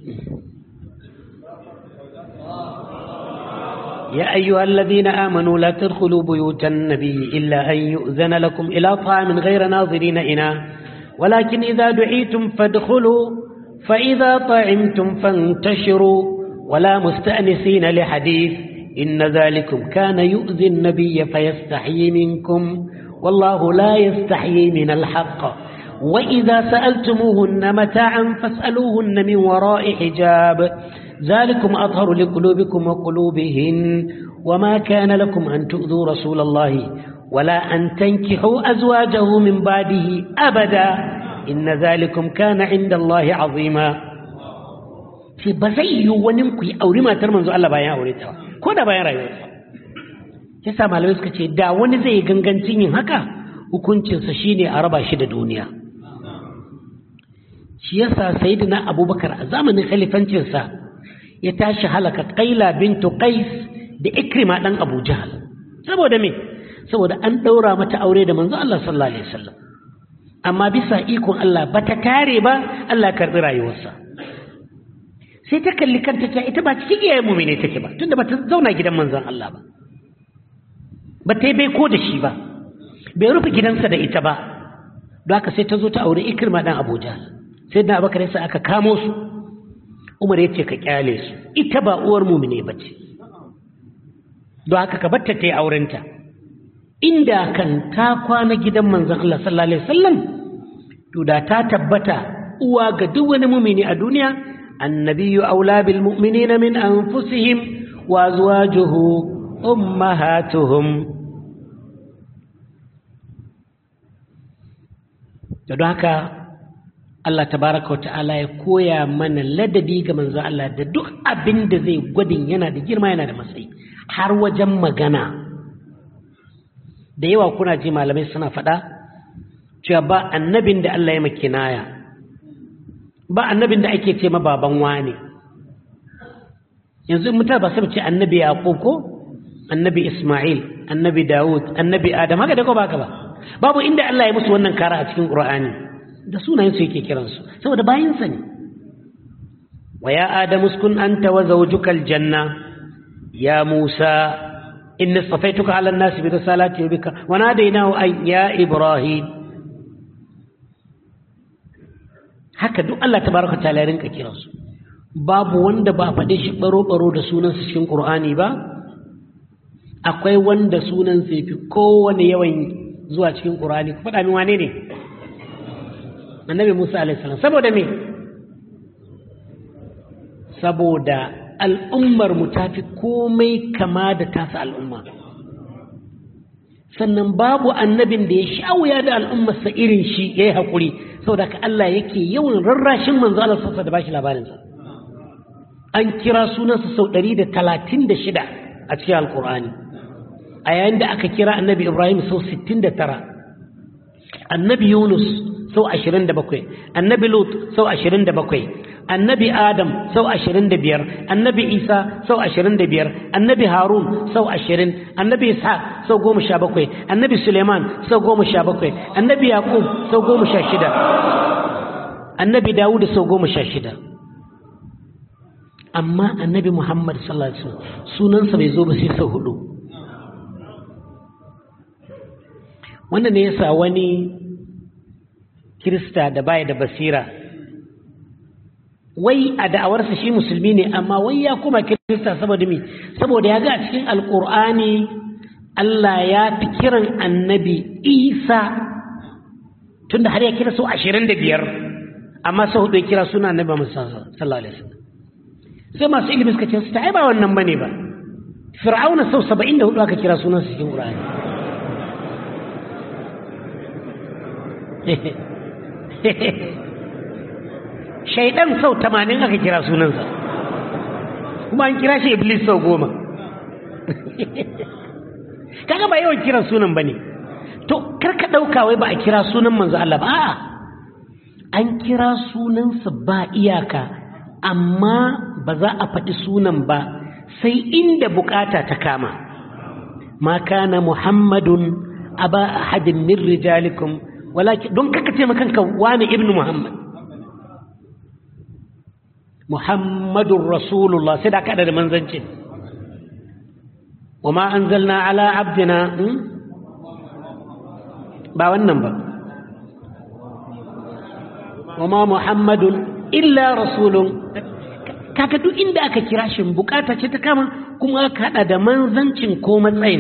يا أيها الذين آمنوا لا تدخلوا بيوت النبي إلا أن يؤذن لكم إلى طعام غير ناظرين إناه ولكن إذا دعيتم فادخلوا فإذا طعمتم فانتشروا ولا مستأنسين لحديث إن ذلكم كان يؤذي النبي فيستحيي منكم والله لا يستحيي من الحق وإذا سألتموهن متاعا فاسألوهن من وراء حجاب ذلكم أطهر لقلوبكم وقلوبهن وما كان لكم أن تؤذوا رسول الله ولا أن تنكحوا أزواجه من بعده أبدا إن ذلكم كان عند الله عظيما في بزي ونمكي أو لما ترمنزو الله بايا أوليتها كودا بايا رأيوها يسا ما لويسك چه دا ونزي غنغنتين هكا hukuncinsa shine a raba shi da duniya shi yasa sayyidina abubakar a zamanin khalifancinsa ya tashi halaka qaila bintu qais da ikrima dan abu jahal saboda me saboda an daura mata aure da manzo Allah sallallahu alaihi wasallam amma bisa ikon Allah bata tare ba Allah karbi rayuwarsa sai ta kalli kanta ta ita ba cikin iyayen mu'mine take ba tunda bata zauna gidan manzon Allah ba bata yi bai ko da shi ba bai rufe gidansa da ita ba don haka sai ta zo ta aure ikrima dan Abu Jahl sai da Abubakar sai aka kamo su Umar yace ka kyale su ita ba uwar mu'mine bace don haka ka batta tayi aurenta inda kan ta kwana gidan manzon Allah sallallahu alaihi wasallam to da ta tabbata uwa ga duk wani mu'mini a duniya annabiyyu aula bil mu'minina min anfusihim wa azwajuhu ummahatuhum da don haka Allah tabaraka wa ta'ala ya koya mana ladabi ga manzo Allah da duk abin da zai gwadin yana da girma yana da matsayi har wajen magana da yawa kuna ji malamai suna faɗa cewa ba annabin da Allah ya makinaya ba annabin da ake ce ma baban wani yanzu mutane ba sai ce annabi Yaqub ko annabi Isma'il annabi Dawud annabi Adam haka da ko baka ba babu inda Allah ya musu wannan kara a cikin Qur'ani da sunayensu yake kiransu saboda bayinsa ne wa ya adam uskun anta wa zawjuka aljanna ya Musa inni safaituka ala an-nas bi risalati wa bika wa nadaynahu ay ya Ibrahim haka duk Allah tabaraka ta'ala ya rinka kiransu babu wanda ba faɗe shi baro baro da sunansa cikin Qur'ani ba akwai wanda sunansa yafi kowane yawan zuwa cikin Qur'ani ku faɗa min wane ne annabi Musa alaihi salam saboda me saboda al'ummar mu tafi komai kama da tasa al'umma sannan babu annabin da ya shawuya da al'ummarsa irin shi yayi hakuri saboda ka Allah yake yawan rarrashin manzo Allah sallallahu alaihi wasallam da bashi labarin sa an kira sunansa sau ɗari da talatin da shida a cikin alqur'ani a yayin da aka kira annabi Ibrahim sau sittin da tara annabi Yunus sau ashirin da bakwai annabi Lut sau ashirin da bakwai annabi Adam sau ashirin da biyar annabi Isa sau ashirin da biyar annabi Harun sau ashirin annabi Ishaq sau goma sha bakwai annabi Suleiman sau goma sha bakwai annabi Yaqub sau goma sha shida annabi Dawud sau goma sha shida amma annabi Muhammad sallallahu alaihi wasallam sunansa bai zo ba sai sau hudu wannan ne yasa wani Kirista da baya da basira wai a da'awarsa shi musulmi ne amma wai ya kuma kirista saboda mi saboda ya ga a cikin alkur'ani Allah ya fi kiran annabi Isa tunda har ya kira su ashirin da biyar amma sau hudu ya kira suna annabi Muhammad sallallahu alaihi wasallam sai masu ilimi suka ce su ta ba wannan bane ba fir'auna sau saba'in da hudu aka kira sunan su cikin qur'ani shaidan sau tamanin aka kira sunansa kuma an kira shi iblis sau goma kaga ba yawan kiran sunan bane to karka dauka wai ba a kira sunan manzo Allah ba a'a an kira sunansa ba iyaka amma ba za a faɗi sunan ba sai inda bukata ta kama ma kana muhammadun aba ahadin min rijalikum walakin don kaka ce makanka wani ibnu muhammad muhammadur rasulullah sai da kada da manzanci wama anzalna ala abdina ba wannan ba wama muhammadun illa rasulun kaka duk inda aka kira shi bukata ce ta kama kuma aka hada da manzancin ko matsayin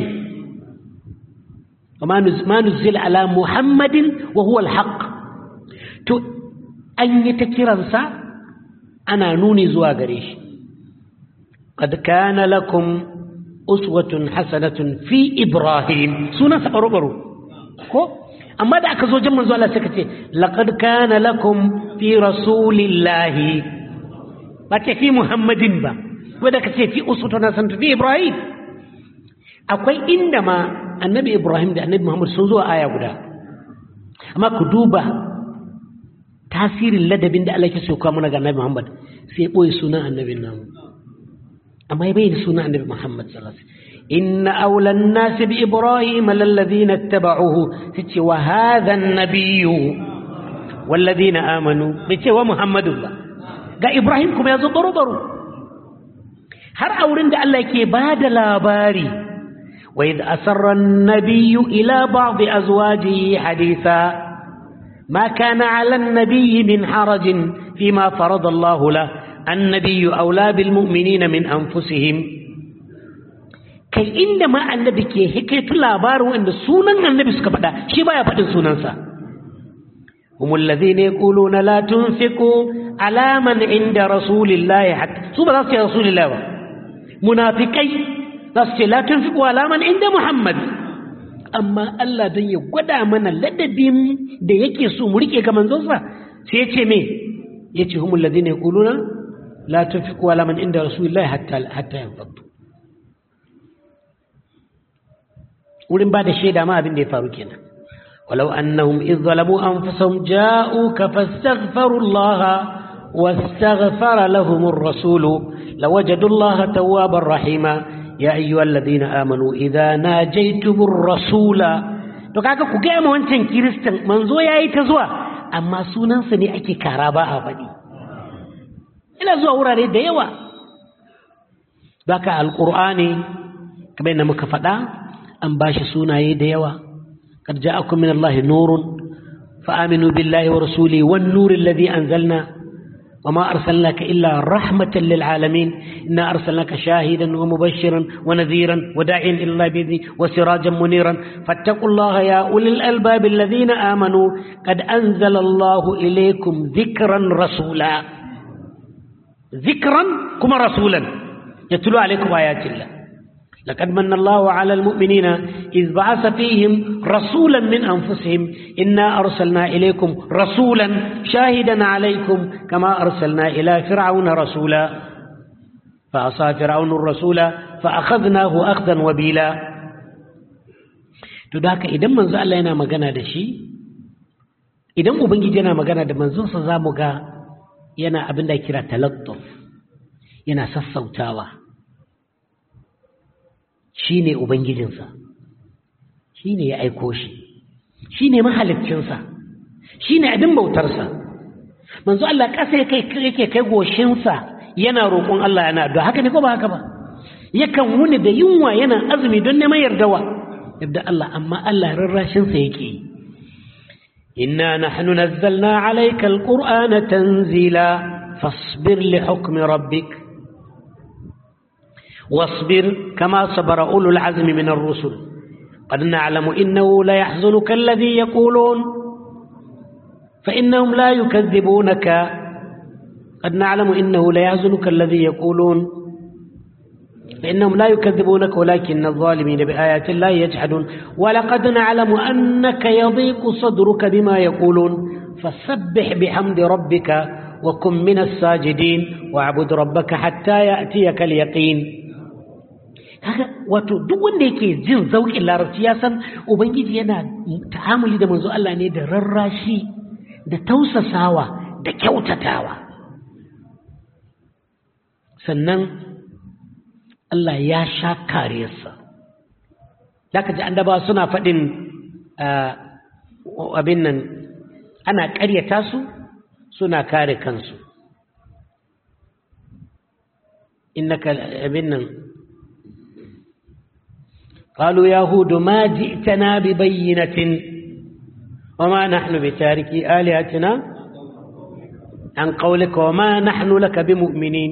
wama nuzila ala muhammadin wa huwa alhaq to an yi ta kiransa ana nuni zuwa gare shi qad kana lakum uswatun hasanatun fi ibrahim sunan sa baro ko amma da aka zo jin manzo Allah sai ka ce laqad kana lakum fi rasulillahi ba ce fi muhammadin ba wanda ka ce fi uswatun hasanatun fi ibrahim akwai inda ma annabi ibrahim da annabi muhammad sun zo aya guda amma ku duba tasirin ladabin da Allah ke so kawo mana ga annabi muhammad sai ya boye sunan annabin namu amma ya bayyana sunan annabi muhammad sallallahu alaihi wasallam inna awla an-nas bi ibrahim alladhina ittaba'uhu tace wa hadha an-nabiyyu walladhina amanu bace wa muhammadu ba ga ibrahim kuma yazo baro baro har aurin da Allah yake bada labari wa idh asarra an-nabiyyu ila ba'd azwajihi haditha ma kana 'ala an-nabiyyi min harajin fima farada Allah lahu النبي أولى بالمؤمنين من أنفسهم كي إنما النبي كي هكيت لابار وإن سونن النبي سكبدا شبا يفتن سوننسا هم الذين يقولون لا تنفقوا على من عند رسول الله حتى سوما لا رسول الله منافقي لا تنفقوا على من عند محمد أما الله دن يقدع من لدبهم دي يكي سومريكي كمان زوصا سيتي مي يتي هم الذين يقولون لا تنفقوا على من عند رسول الله حتى حتى ينفضوا ولن بعد الشيء ده ما بين فاروقنا ولو أنهم إذ ظلموا أنفسهم جاءوك فاستغفروا الله واستغفر لهم الرسول لوجدوا الله توابا رحيما يا أيها الذين آمنوا إذا ناجيتم الرسول to kaga ku ga mu wancan kiristan manzo yayi ta zuwa amma sunansa ne ake karaba a faɗi ina zuwa wurare da yawa baka alqur'ani kamar yadda muka faɗa an bashi sunaye da yawa kad ja'akum min allahi nurun fa aminu billahi wa rasulihi wan nuril ladhi anzalna wama arsalnaka illa rahmatan lil alamin inna arsalnaka shahidan wa mubashiran wa nadhiran wa da'iyan ila allahi bi'izni wa sirajan muniran fattaqullaha ya ulil albab alladhina amanu qad anzala allahu ilaykum dhikran rasula ذكرا كما رسولا يتلو عليكم آيات الله لقد من الله على المؤمنين إذ بعث فيهم رسولا من أنفسهم إنا أرسلنا إليكم رسولا شاهدا عليكم كما أرسلنا إلى فرعون رسولا فعصى فرعون الرسول فأخذناه أخذا وبيلا تداك إذا من زال لنا مغانا دشي إذا أبنجي جنا مغانا دمنزون سزامك yana abin da kira talattuf yana sassautawa shine ubangijinsa shine ya aiko shi shine mahaliccinsa shine abin bautarsa manzo Allah kasa yake yake kai goshinsa yana roƙon Allah yana addu'a haka ne ko ba haka ba yakan wuni da yunwa yana azumi don neman yardawa yadda Allah amma Allah rarrashinsa yake yi إنا نحن نزلنا عليك القرآن تنزيلا فاصبر لحكم ربك واصبر كما صبر أولو العزم من الرسل قد نعلم إنه لا يحزنك الذي يقولون فإنهم لا يكذبونك قد نعلم إنه لا يحزنك الذي يقولون فإنهم لا يكذبونك ولكن الظالمين بآيات الله يجحدون ولقد نعلم أنك يضيق صدرك بما يقولون فسبح بحمد ربك وكن من الساجدين واعبد ربك حتى يأتيك اليقين. wato duk wanda yake jin zauƙin larabci ya san ubangiji yana ta'amuli da manzo Allah ne da rarrashi da tausasawa da kyautatawa. Sannan Allah ya sha kariyarsa. Zaka ji annaba suna faɗin abin nan ana ƙaryata su suna kare kansu. Innaka abin nan قالوا يا هود ما جئتنا ببينة وما نحن بتاركي آلهتنا عن قولك وما نحن لك بمؤمنين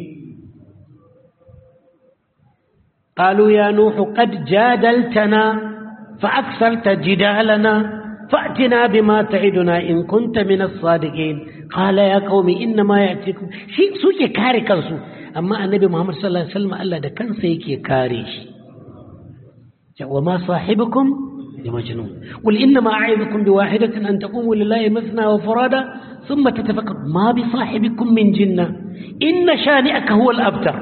قالوا يا نوح قد جادلتنا فأكثرت جدالنا فأتنا بما تعدنا إن كنت من الصادقين قال يا قوم إنما يأتيكم شيء سوكي كاري كنسو أما النبي محمد صلى الله عليه وسلم ألا ده كان سيكي كاريش وما صاحبكم بمجنون قل إنما أعظكم بواحدة أن تقوموا لله مثنى وفرادا ثم تتفكروا ما بصاحبكم من جنة إن شانئك هو الأبتر.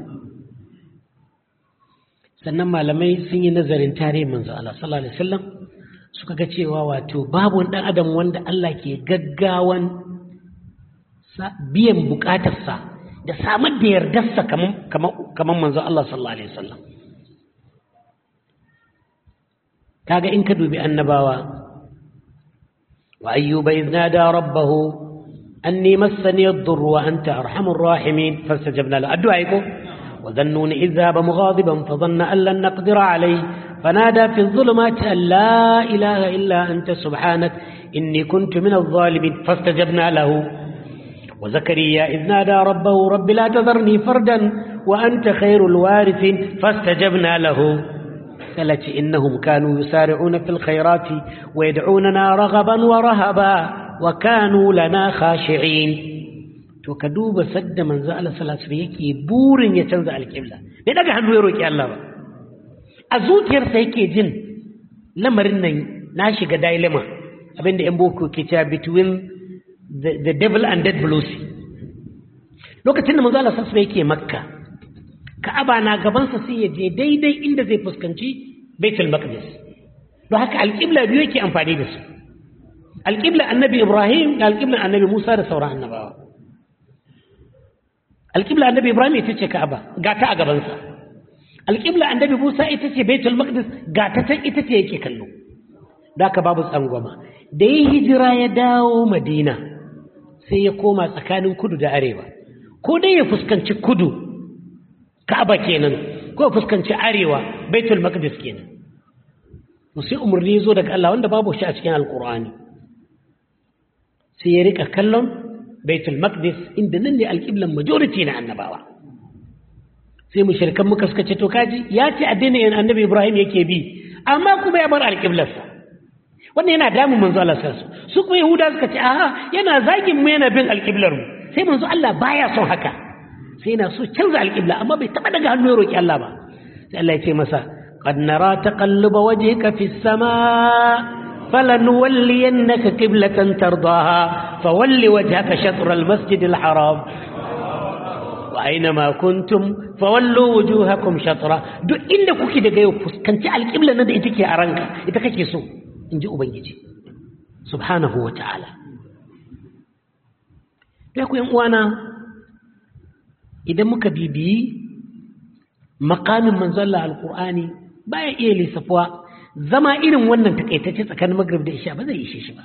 sannan malamai sun yi nazarin tarihin manzo Allah sallallahu alaihi wasallam suka ga cewa wato babu wani dan adam wanda Allah ke gaggawan biyan bukatarsa da samar da yardarsa kaman kaman manzo Allah sallallahu alaihi wasallam. kaga in ka dubi annabawa wa ayyuba idh nada rabbahu anni massani ad-durru wa anta arhamur rahimin fastajabna lahu addu'a iko wa dhannuni idh dhahaba mughadiban fa dhanna an lan naqdira alayhi fanada fi adh-dhulumati an la ilaha illa anta subhanak inni kuntu min adh-dhalimin fastajabna lahu wa zakariya idh nada rabbahu rabbi la tadharni fardan wa anta khayrul warithin fastajabna lahu قالت إنهم كانوا يسارعون في الخيرات ويدعوننا رغبا ورهبا وكانوا لنا خاشعين. to ka duba sadda manzo Allah sallallahu alaihi wasallam yake burin ya canza alƙibla bai daga hannu ya roki Allah ba a zuciyarsa yake jin lamarin nan na shiga dilemma abinda yan boko ke cewa between the, the devil and dead blues. lokacin da manzo Allah sallallahu alaihi wasallam yake Makka Ka'aba na gabansa sai ya je daidai inda zai fuskanci Baitul Maqdis. Don haka alƙibla biyu yake amfani da su. Alƙibla Annabi Ibrahim da alƙibla Annabi Musa da sauran annabawa. Alƙibla Annabi Ibrahim ita ce Ka'aba, ga ta a gabansa. Alƙibla Annabi Musa ita ce Baitul Maqdis, ga ta can ita ce yake kallo. Don haka babu tsangwama. Da ya hijira ya dawo Madina sai ya koma tsakanin kudu da arewa. Ko dai ya fuskanci kudu Ka'aba kenan ko fuskanci arewa Baitul Maqdis kenan. Sai umarni zo daga Allah wanda babu shi a cikin Alƙur'ani. Sai ya rika kallon Baitul Maqdis inda nan ne alƙiblan majority na annabawa. Sai mushrikan muka suka ce to kaji ya ce addinin Annabi Ibrahim yake bi amma kuma ya bar alƙiblarsa. Wannan yana damun manzo Allah sallallahu alaihi wasallam. Su kuma Yahuda suka ce aha yana zagin mu yana bin alƙiblar mu. Sai manzo Allah baya son haka. sai na so canza alƙibla amma bai taɓa daga hannu ya roƙi Allah ba sai Allah ya ce masa qad nara taqalluba wajhika fis samaa falanuwalliyannaka qiblatan tardaha fawalli wajhaka shatr al masjid al haram wa aynama kuntum fawallu wujuhakum shatra duk inda kuke daga yau fuskanci alƙibla nan da ita ke a ranka ita kake so inji ubangiji subhanahu wa ta'ala. Dai ku yan uwana idan muka bibiyi makamin manzon alkur'ani baya iya lissafuwa zama irin wannan takaitacce tsakanin maghrib da isha ba zai ishe shi ba.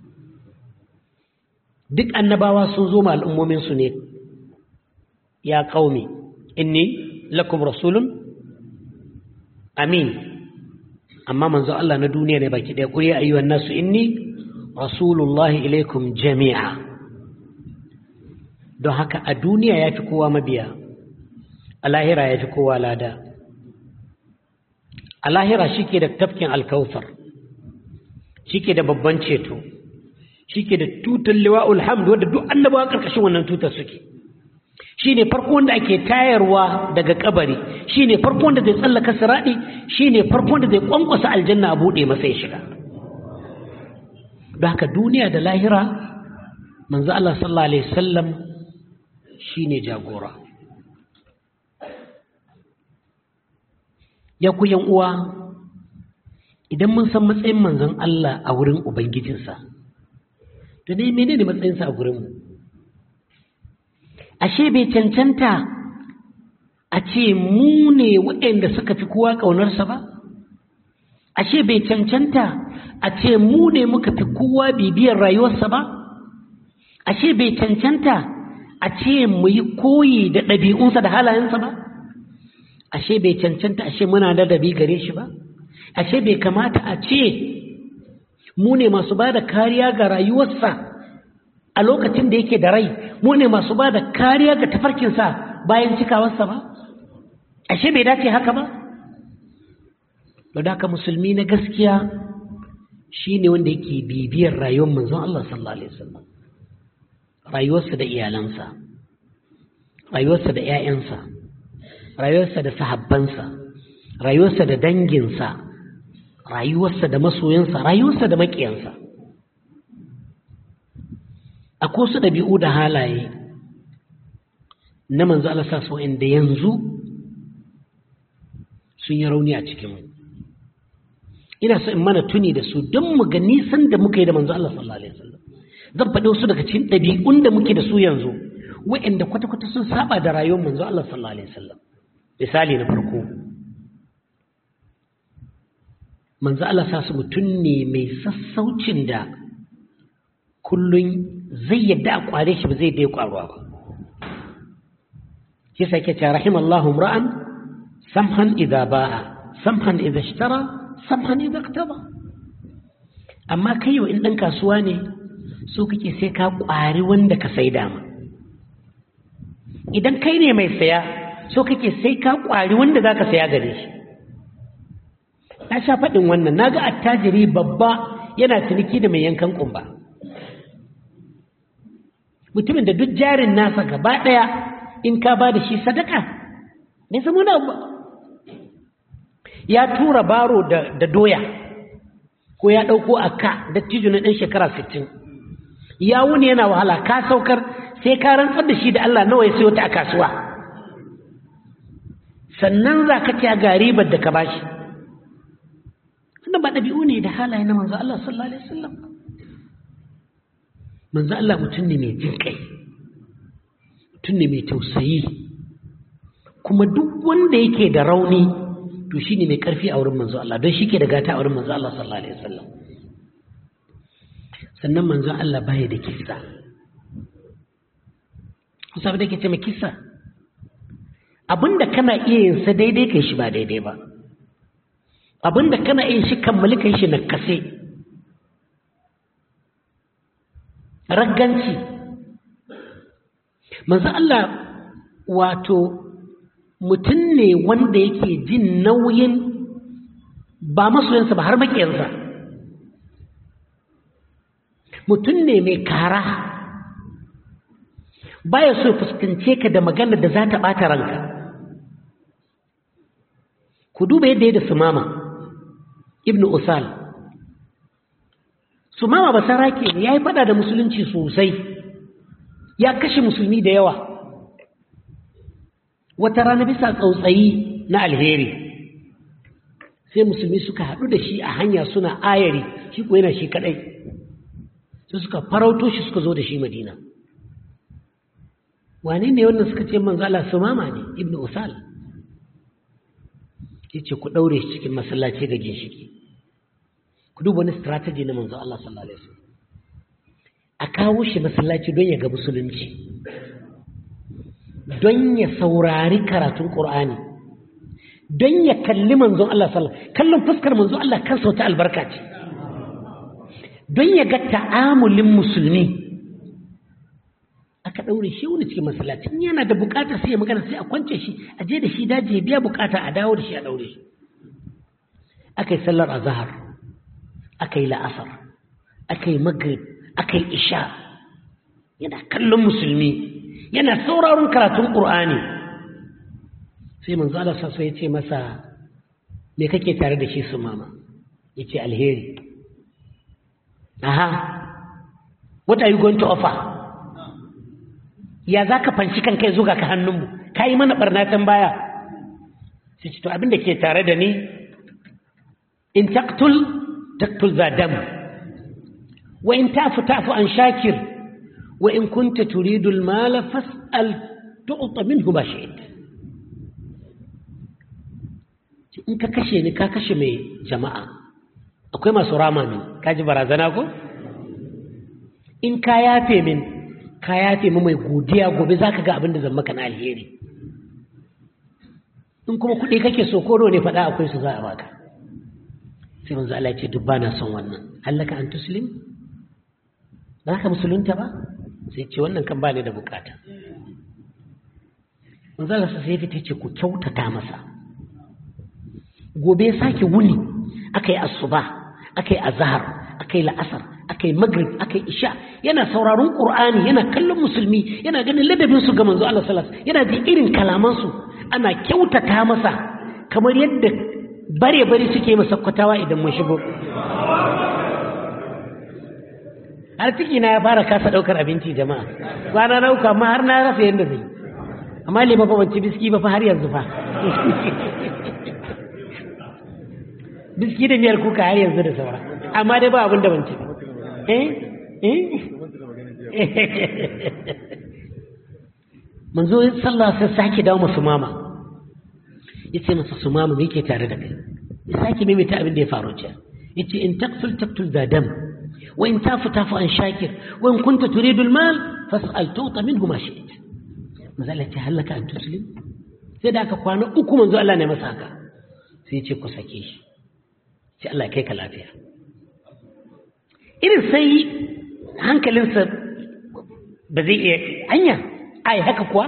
Duk annabawa sun zo ma al'ummomin su ne ya qaumi inni lakum rasulun amin amma manzon Allah na duniya ne baki daya kuri ayyuhan nasu inni rasulullahi ilaikum jami'a. don haka a duniya ya fi kowa mabiya a lahira ya fi kowa lada a lahira shi ke da tafkin alkautar shi ke da babban ceto shi ke da tutar liwa'ul hamdu wadda duk annabawa ƙarƙashin wannan tutar suke shi ne farko wanda ake tayarwa daga kabari shi ne farko wanda zai tsallaka siraɗi shi ne farko wanda zai ƙwanƙwasa aljanna a buɗe masa ya shiga don haka duniya da lahira manzo Allah sallallahu alaihi wasallam shine jagora ya ku yan uwa idan mun san matsayin manzon Allah a wurin ubangijinsa to ne menene matsayinsa a gurin mu ashe bai cancanta a ce mu ne waɗanda suka fi kowa ƙaunarsa ba ashe bai cancanta a ce mu ne muka fi kowa bibiyar rayuwarsa ba ashe bai cancanta a ce mu yi koyi da ɗabi'unsa da halayensa ba ashe bai cancanta ashe muna da dabi gare shi ba ashe bai kamata a ce mu ne masu ba da kariya ga rayuwarsa a lokacin da yake da rai mu ne masu ba da kariya ga tafarkinsa bayan cikawarsa ba ashe bai dace haka ba da haka musulmi na gaskiya shine wanda yake bibiyar rayuwar manzon Allah sallallahu alaihi wasallam rayuwarsa da iyalansa rayuwarsa da ƴaƴansa rayuwarsa da sahabbansa rayuwarsa da danginsa rayuwarsa da masoyansa rayuwarsa da maƙiyansa akwai su ɗabi'u da halaye na manzo Allah sa so inda yanzu sun yi rauni a cikinmu ina so in mana tuni da su don mu ga nisan da muka yi da manzo Allah sallallahu alaihi wasallam zan faɗi wasu daga cikin ɗabi'un da muke da su yanzu wa'anda kwata-kwata sun saba da rayuwar manzo Allah sallallahu alaihi wasallam misali na farko manzo Allah sa su mutum ne mai sassaucin da kullun zai yadda a kware shi ba zai dai kwaruwa ba shi sai ke ce rahimallahu imra'an samhan idza ba'a samhan idza ishtara samhan idza iqtaba amma kai yau in dan kasuwa ne so kake sai ka kwari wanda ka sai dama idan kai ne mai saya so kake sai ka kwari wanda zaka saya gare shi na sha faɗin wannan naga attajiri babba yana ciniki da mai yankan kumba mutumin da duk jarin nasa gaba ɗaya in ka ba da shi sadaka bai samu na ba ya tura baro da, da doya ko ya ɗauko a ka dattijo na ɗan shekara sittin ya wuni yana wahala ka saukar sai ka rantsar da shi da Allah nawa ya sayo ta a kasuwa sannan za ka ci a garibar da ka bashi wannan ba ɗabi'u ne da halaye na manzo Allah sallallahu alaihi wasallam manzo Allah mutum ne mai jin kai mutum ne mai tausayi kuma duk wanda yake da rauni to shine mai karfi a wurin manzo Allah don shi ke da gata a wurin manzo Allah sallallahu alaihi wasallam sannan manzo Allah baya da kissa kusa da ke ce mai kissa abinda kana iya yin sa daidai kai shi ba daidai ba abinda kana iya shi kammali kai shi na kase ragganci manzo Allah wato mutum ne wanda yake jin nauyin ba masoyansa ba har makiyansa mutum ne mai kara baya so fuskance ka da magana da za ta ɓata ranka ku duba yadda ya da sumama ibnu usal sumama ba sarake ne ya yi fada da musulunci sosai ya kashe musulmi da yawa wata rana bisa tsautsayi na alheri sai musulmi suka haɗu da shi a hanya suna ayari shi ko yana shi kaɗai sai suka farauto shi suka zo da shi madina wane ne wannan suka ce manzo Allah sumama ne ibnu usal yace ku daure shi cikin masallaci da ginshiki ku duba wani strategy na manzo Allah sallallahu alaihi wasallam a kawo shi masallaci don ya ga musulunci don ya saurari karatun Qur'ani don ya kalli manzon Allah sallallahu alaihi wasallam kallon fuskar manzon Allah kansa wata albarka ce don ya ga ta'amulin musulmi a aka ɗaure shi wani cikin masallaci yana da bukata sai ya magana sai a kwance shi a je da shi daji ya biya bukata a dawo da shi a ɗaure shi aka yi sallar azahar aka yi la'asar aka yi maghrib aka yi isha yana kallon musulmi yana sauraron karatun ƙur'ani sai manzo Allah sa ya ce masa me kake tare da shi su mama ya ce alheri aha what are you going to offer ya za ka fanshi kan kai zuga ka hannunmu ka yi mana barnatan baya sai ce to abinda ke tare da ni in taktul taktul za dam wa in tafu tafu an shakir wa in kunta turidu almala fas'al tu'ta minhu ma shi'ta in ka kashe ni ka kashe mai jama'a akwai masu rama min kaji barazana ko in ka yafe min ka yafe mu mai godiya gobe zaka ga abin da zan maka na alheri in kuma kuɗi kake so ko ne faɗa akwai su za a baka sai manzo Allah ya ce duk bana son wannan hallaka an tuslim ba ka musulunta ba sai ce wannan kan bani da bukata manzo Allah sai ya ce ku kyautata masa gobe sake wuni akai asuba akai azhar akai la'asar akai maghrib akai isha yana sauraron qur'ani yana kallon musulmi yana ganin ladabin su ga manzo Allah sallallahu alaihi wasallam yana ji irin kalaman su ana kyautata masa kamar yadda bare bare suke masa kwatawa idan mun shigo har ciki na ya fara kasa daukar abinci jama'a ba na dauka amma har na rasa yanda zai amma lima fa ban ci biski ba fa har yanzu fa biski da miyar kuka har yanzu da saura amma dai ba abin da ban ci eh eh manzo sallallahu alaihi wasallam sake dawo masu mama yace masa su mama me yake tare da kai ya sake maimaita abin da ya faru jiya yace in taqtul taqtul da dam wa in tafu tafu an shakir wa in kunta turidu al-mal fas'al tu'ta minhu ma shi'ta manzo Allah ya halaka an tuslim sai da aka kwana uku manzo Allah ne masa haka sai ya ce ku sake shi sai Allah kai ka lafiya irin sai hankalinsa ba zai iya anya ai haka kuwa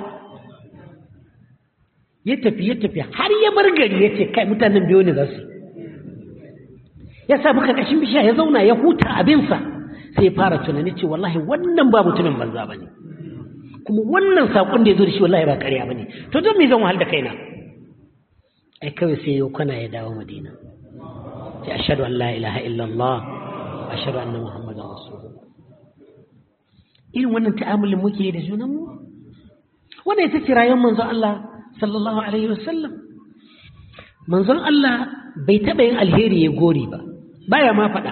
ya tafi ya tafi har ya bar gari ya ce kai mutanen biyo ne za su ya sa muka kashin bishiya ya zauna ya huta abinsa sai ya fara tunani ce wallahi wannan ba mutumin banza ba ne kuma wannan saƙon da ya zo da shi wallahi ba ƙarya ba ne to don me zan wahal da kaina ai kawai sai yau kana ya dawo madina sai ashhadu an la ilaha illallah wa ashhadu anna muhammadan rasulullah irin wannan ta'amulin muke yi da junanmu wannan ita ce rayuwar manzon Allah sallallahu alaihi wasallam manzon Allah bai taɓa yin alheri ya gori ba baya ma faɗa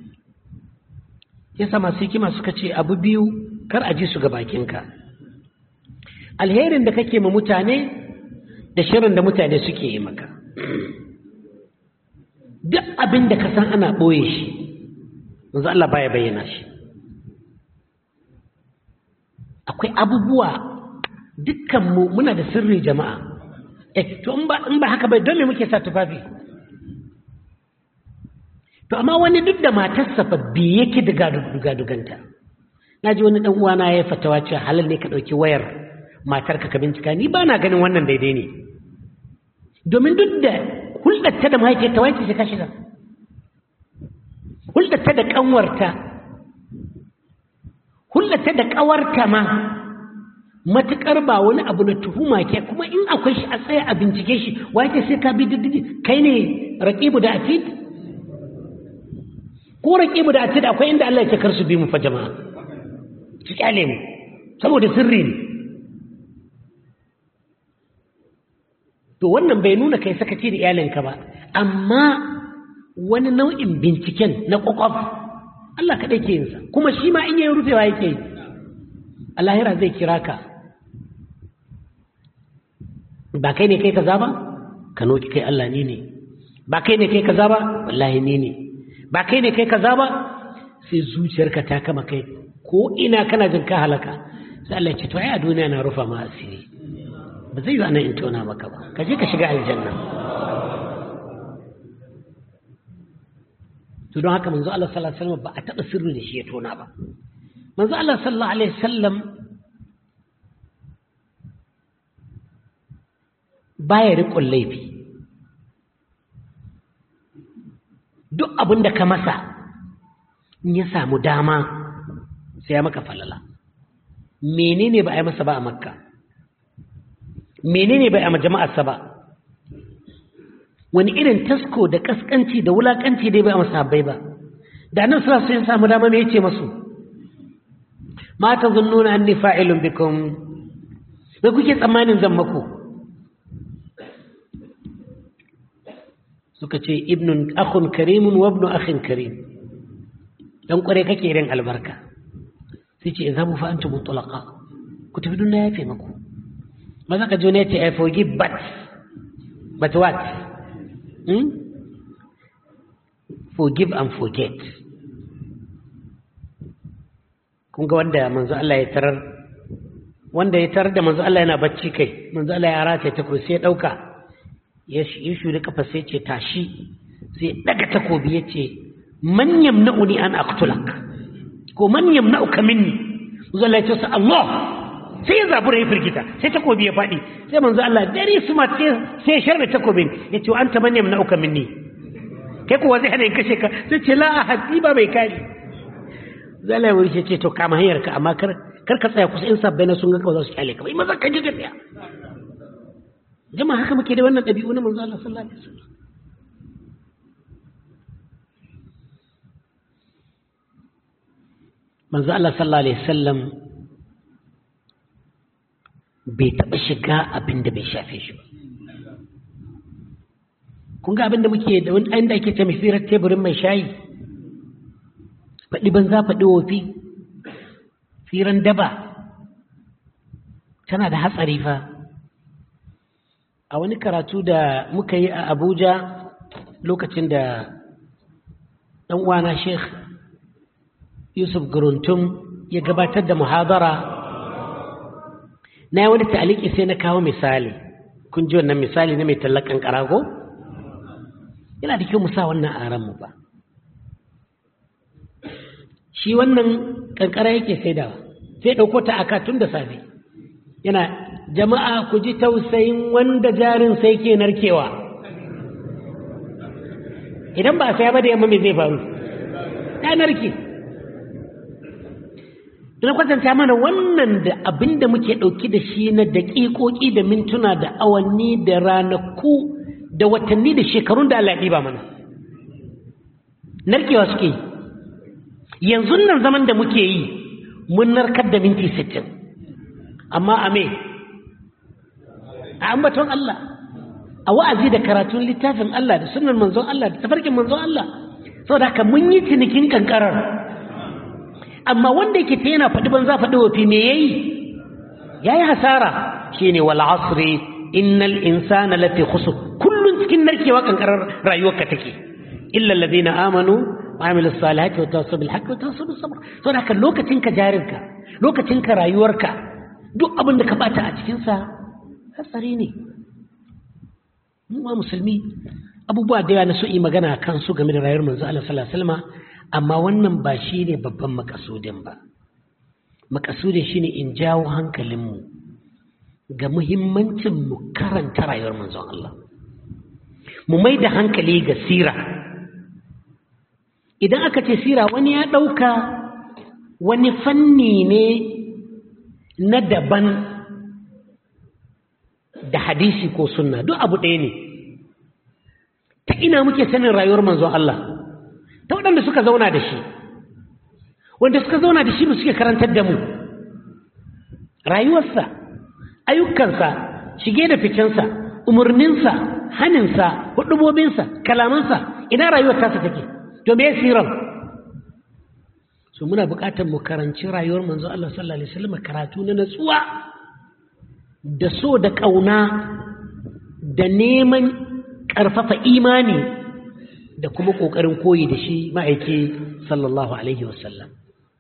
yasa masu hikima suka ce abu biyu kar a ji su ga bakinka alherin da kake ma mutane da shirin da mutane suke yi maka duk abin da ka san ana ɓoye shi manzon Allah baya bayyana shi akwai abubuwa dukkanmu muna da sirri jama'a eh to in ba in ba haka bai don me muke sa tufafi to amma wani duk da matarsa fa bi yake daga duga duganta naji wani dan uwana ya fatawa cewa halal ne ka dauki wayar matarka ka bincika ni ba na ganin wannan daidai ne domin duk da hulɗarta da mahaifiyarta wai ce ka shiga hulɗarta da kanwarta hulɗarta da ƙawarta ma matuƙar ba wani abu na tuhuma ke kuma in akwai shi a tsaye a bincike shi wace sai ka bi diddigi kai ne raqibu da atid ko raqibu da atid akwai inda Allah ya ce kar su bi mu fa jama'a su kyale mu saboda sirri ne to wannan bai nuna kai sakaci da iyalinka ba amma wani nau'in binciken na kwakwaf Allah kaɗai ke yinsa kuma shi ma in yi rufewa yake yi Allahira zai kira ka ba kai ne kai kaza ba ka noki kai Allah ni ne ba kai ne kai kaza ba wallahi ni ne ba kai ne kai kaza ba sai zuciyarka ta kama kai ko ina kana jin ka halaka sai Allah ya ce to ai a duniya na rufa ma asiri ba zai yi anan in tona maka ba ka je ka shiga aljanna to don haka manzo Allah sallallahu alaihi wasallam ba a taba sirri da shi ya tona ba manzo Allah sallallahu alaihi wasallam baya riƙon laifi duk abin da ka masa in ya samu dama sai ya maka falala menene ba a yi masa ba a makka menene ba a yi jama'arsa ba wani irin tasko da kaskanci da wulakanci dai ba a masa habbai ba da nan suna su yin samu dama mai yace masu ma ta zunnuna anni fa'ilun bikum bai kuke tsammanin zan maku suka ce ibnun akhun karimun wa ibnu akhin karim dan kware kake irin albarka sai ce idza fa antum mutlaqa ku tafi dunna yafe maku maza ka jone ce I forgive but but what hmm? forgive and forget kun ga wanda manzo Allah ya tarar wanda ya tarar da manzo Allah yana bacci kai manzo Allah ya rataye ta kursi ya dauka ya shuri kafa sai ce tashi sai daga takobi ya ce man yamna'uni an aqtulak ko man yamna'uka minni manzo Allah ya ce Allah sai ya zabura ya firgita sai takobi ya fadi sai manzo Allah dare su ma sai ya sharbe takobin ya ce anta man yamna'uka minni kai kuwa zai hana in kashe ka sai ce la ahadi ba bai kare zalai wuri ce to kama hanyar ka amma kar kar ka tsaya kusa in sabbai na sun ga kawai za su kyale ka bai maza ka ji gaskiya jama'a haka muke da wannan dabi'u na manzo Allah sallallahu alaihi wasallam manzo Allah sallallahu alaihi wasallam bai taba shiga abin da bai shafe shi ba kun ga abin da muke da wani inda ake ta mafirar teburin mai shayi faɗi banza faɗi wofi firan daba tana da hatsari fa a wani karatu da muka yi a Abuja lokacin da ɗan uwana Sheikh Yusuf Guruntum ya gabatar da muhadara na yi wani ta'aliki sai na kawo misali kun ji wannan misali na mai tallakan ƙarago yana da kyau mu sa wannan a ranmu ba shi wannan kankara yake saidawa sai ɗauko ta aka tun da safe yana jama'a ku ji tausayin wanda jarin sai ke narkewa idan ba a saya ba da yamma mai zai faru ya narke ina kwatanta mana wannan da abin da muke ɗauki da shi na daƙiƙoƙi da mintuna da awanni da ranaku da watanni da shekarun da Allah ya ɗiba mana narkewa suke yi yanzu nan zaman da muke yi mun narkar da minti sittin amma a me a ambaton Allah a wa'azi da karatun littafin Allah da sunan manzon Allah da tafarkin manzon Allah saboda haka mun yi cinikin kankarar amma wanda yake ta yana faɗi banza faɗi wafi me yayi yayi hasara shine wal asri innal insana lafi khusr kullun cikin narkewa kankarar rayuwarka take illa alladhina amanu wa amilus salihati wa tawassaw bil haqqi wa tawassaw bis sabr to da lokacin ka jarinka lokacin ka rayuwarka duk abin da ka bata a cikin sa hatsari ne mu ma musulmi abubuwa da yawa na so yi magana kan su game da rayuwar manzo Allah sallallahu alaihi wasallam amma wannan ba shine babban makasudin ba makasudin shine in jawo hankalinmu ga muhimmancin mu karanta rayuwar manzon Allah mu mai da hankali ga sira idan aka ce sira wani ya ɗauka wani fanni ne na daban da hadisi ko sunna duk abu ɗaya ne ta ina muke sanin rayuwar manzon Allah ta waɗanda suka zauna da shi wanda suka zauna da shi ba suke karantar da mu rayuwarsa ayyukansa shige da ficensa umarninsa haninsa hudubobinsa kalamansa ina rayuwar tasa take to me siran so muna buƙatar mu karanci rayuwar manzo Allah sallallahu alaihi wasallam karatu na natsuwa da so da kauna da neman ƙarfafa imani da kuma ƙoƙarin koyi da shi ma'aiki sallallahu alaihi wasallam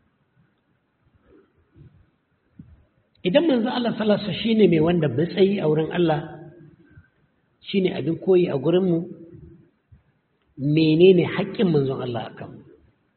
idan manzo Allah sallallahu alaihi wasallam shine mai wanda matsayi a wurin Allah shine abin koyi a gurin mu menene haƙƙin manzon Allah akan mu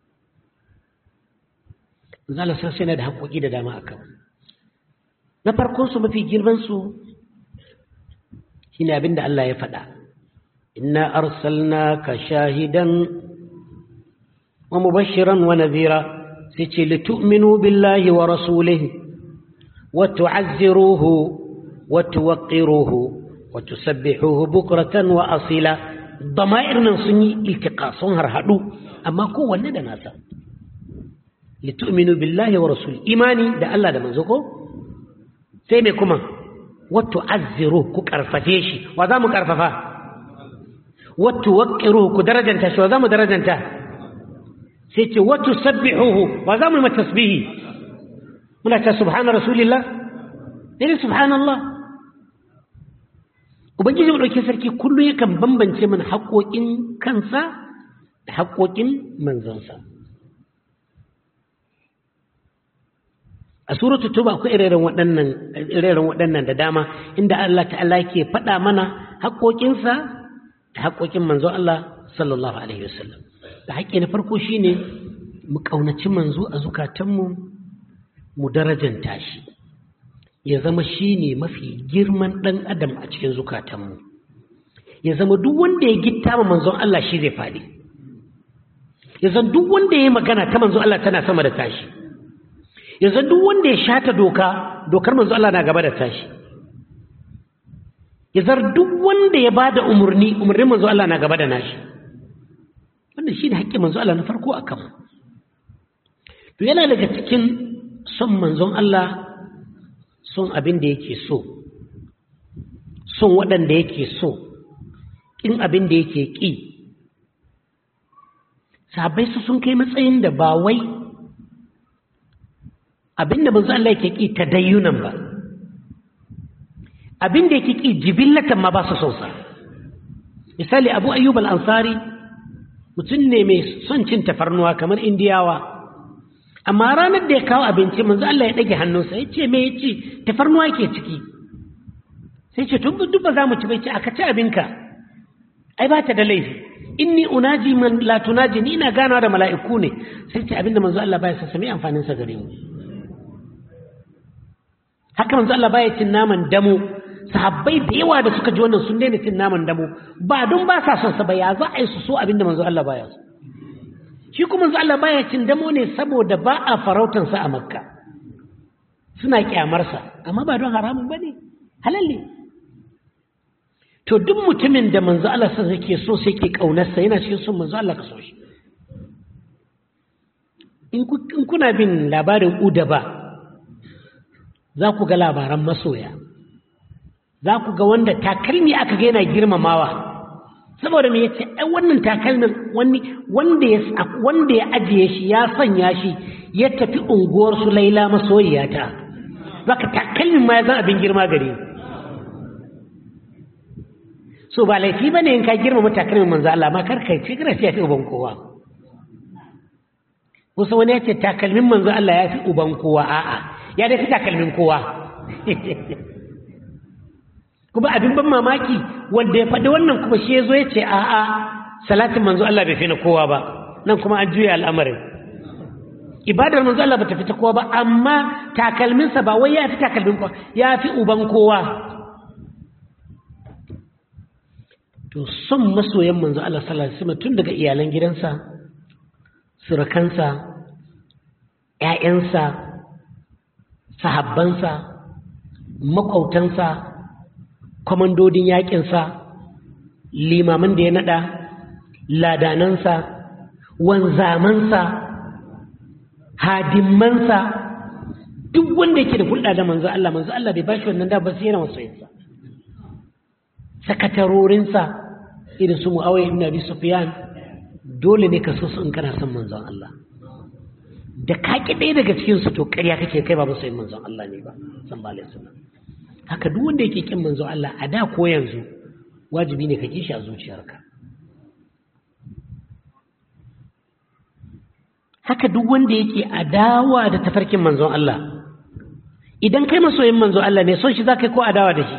manzo Allah sallallahu alaihi wasallam da haƙoƙi da dama akan mu na farkon su mafi girman su shine abinda Allah ya faɗa inna arsalnaka shahidan wa mubashiran wa nadhira sai ce litu'minu billahi wa rasulihi wa tu'azziruhu wa tuwaqqiruhu wa tusabbihuhu bukratan wa asila dama'ir nan sun yi iltiqa sun harhadu amma kowanne da nasa litu'minu billahi wa rasulihi imani da Allah da manzo ko sai me kuma wa tu'azziruhu ku karfafe shi wa za mu karfafa wa tuwaqqiruhu ku darajanta shi wa za mu darajanta sai ce wa tusabbihuhu wa za mu yi tasbihi muna ta subhana rasulillah ne subhanallah ubangiji mu dauke sarki kullu yakan bambance mana haƙoƙin kansa da haƙoƙin manzansa a suratul tuba akwai irin waɗannan irin waɗannan da dama inda Allah ta'ala yake faɗa mana haƙoƙinsa da haƙoƙin manzo Allah sallallahu alaihi wasallam da haƙƙi na farko shine mu kaunaci manzo a zukatanmu mu darajanta shi ya zama shine mafi girman dan adam a cikin zukatanmu ya zama duk wanda ya gitta ma manzon Allah shi zai fadi ya zama duk wanda ya magana ta manzon Allah tana sama da tashi ya zama duk wanda ya shata doka dokar manzon Allah na gaba da tashi ya zama duk wanda ya bada umurni umurnin manzon Allah na gaba da nashi wannan shi da haƙƙin manzon Allah na farko akan mu to yana daga cikin son manzon Allah son abin da yake so son waɗanda yake so ƙin abin da yake ƙi sahabbai su sun kai matsayin da ba wai abin da manzon Allah yake ƙi tadayyunan ba abin da yake ƙi jibillatan ma ba su son sa misali Abu Ayyub al-Ansari mutum ne mai son cin tafarnuwa kamar Indiyawa amma ranar da ya kawo abinci manzo Allah ya dage hannunsa ya ce me ya ce tafarnuwa ke ciki sai ce tun duk ba za mu ci bai ce aka ci abinka ai ba ta da laifi inni unaji man la tunaji ni ina ganawa da mala'iku ne sai ce abinda manzo Allah baya sassa me amfanin sa gare mu haka manzo Allah baya cin naman damo sahabbai da yawa da suka ji wannan sun daina cin naman damo ba don ba sa son sa ba ya za a yi su so abinda manzo Allah baya so shi kuma manzo Allah baya cin damo ne saboda ba a farautan sa a Makka suna kyamar sa amma ba don haramun bane halal ne to duk mutumin da manzo Allah sa yake so sai ke kaunar sa yana cikin son manzo Allah ka so shi in kuna bin labarin Udaba za ku ga labaran masoya za ku ga wanda takalmi aka ga yana girmamawa saboda me yace ai wannan takalmin wani wanda ya wanda ya ajiye shi ya sanya shi ya tafi unguwar su Laila masoyiyata baka takalmin ma ya zan abin girma gare so ba laifi bane in ka girmama takalmin manzo Allah ma kar kai ce kana sai ya fi uban kowa wasu wani yace takalmin manzo Allah ya fi uban kowa a'a ya dai fi takalmin kowa kuma abin ban mamaki wanda ya faɗi wannan kuma shi ya zo ya ce a'a salatin manzo Allah bai fi na kowa ba nan kuma an juya al'amarin ibadar manzo Allah ba ta fi ta kowa ba amma takalminsa ba wai ya fi takalmin kowa ya fi uban kowa to son masoyan manzo Allah sallallahu alaihi wasallam tun daga iyalan gidansa surukansa ƴaƴansa sahabbansa makwautansa kwamandodin yaƙinsa limaman da ya naɗa ladanansa wanzamansa hadimansa duk wanda yake da hulɗa da manzo Allah manzo Allah bai bashi wannan da ba sai yana masoyinsa sakatarorinsa irin su Muawiya ibn Abi Sufyan dole ne ka so su in kana son manzon Allah da kaki ɗaya daga cikin su to ƙarya kake kai ba masoyin manzon Allah ne ba sallallahu alaihi wasallam haka duk wanda yake kin manzo Allah a da ko yanzu wajibi ne ka ki shi a zuciyarka haka duk wanda yake adawa da tafarkin manzon Allah idan kai masoyin manzon Allah ne son shi zaka ko adawa da shi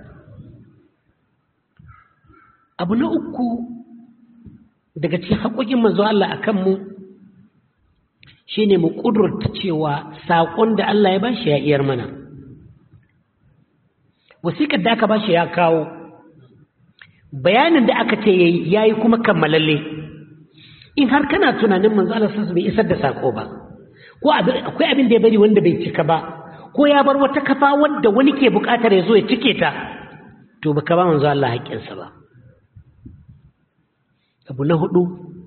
abu na uku daga cikin haƙoƙin manzon Allah akan mu shine mu kudurta cewa saƙon da Allah ya bashi ya iyar mana wasiƙar da aka bashi ya kawo bayanin da aka ce yayi yayi kuma kammalalle in har kana tunanin manzo Allah sallallahu alaihi wasallam bai isar da sako ba ko akwai abin da ya bari wanda bai cika ba ko ya bar wata kafa wanda wani ke bukatar ya zo ya cike ta to baka ba manzo Allah haƙƙinsa ba. Abu na hudu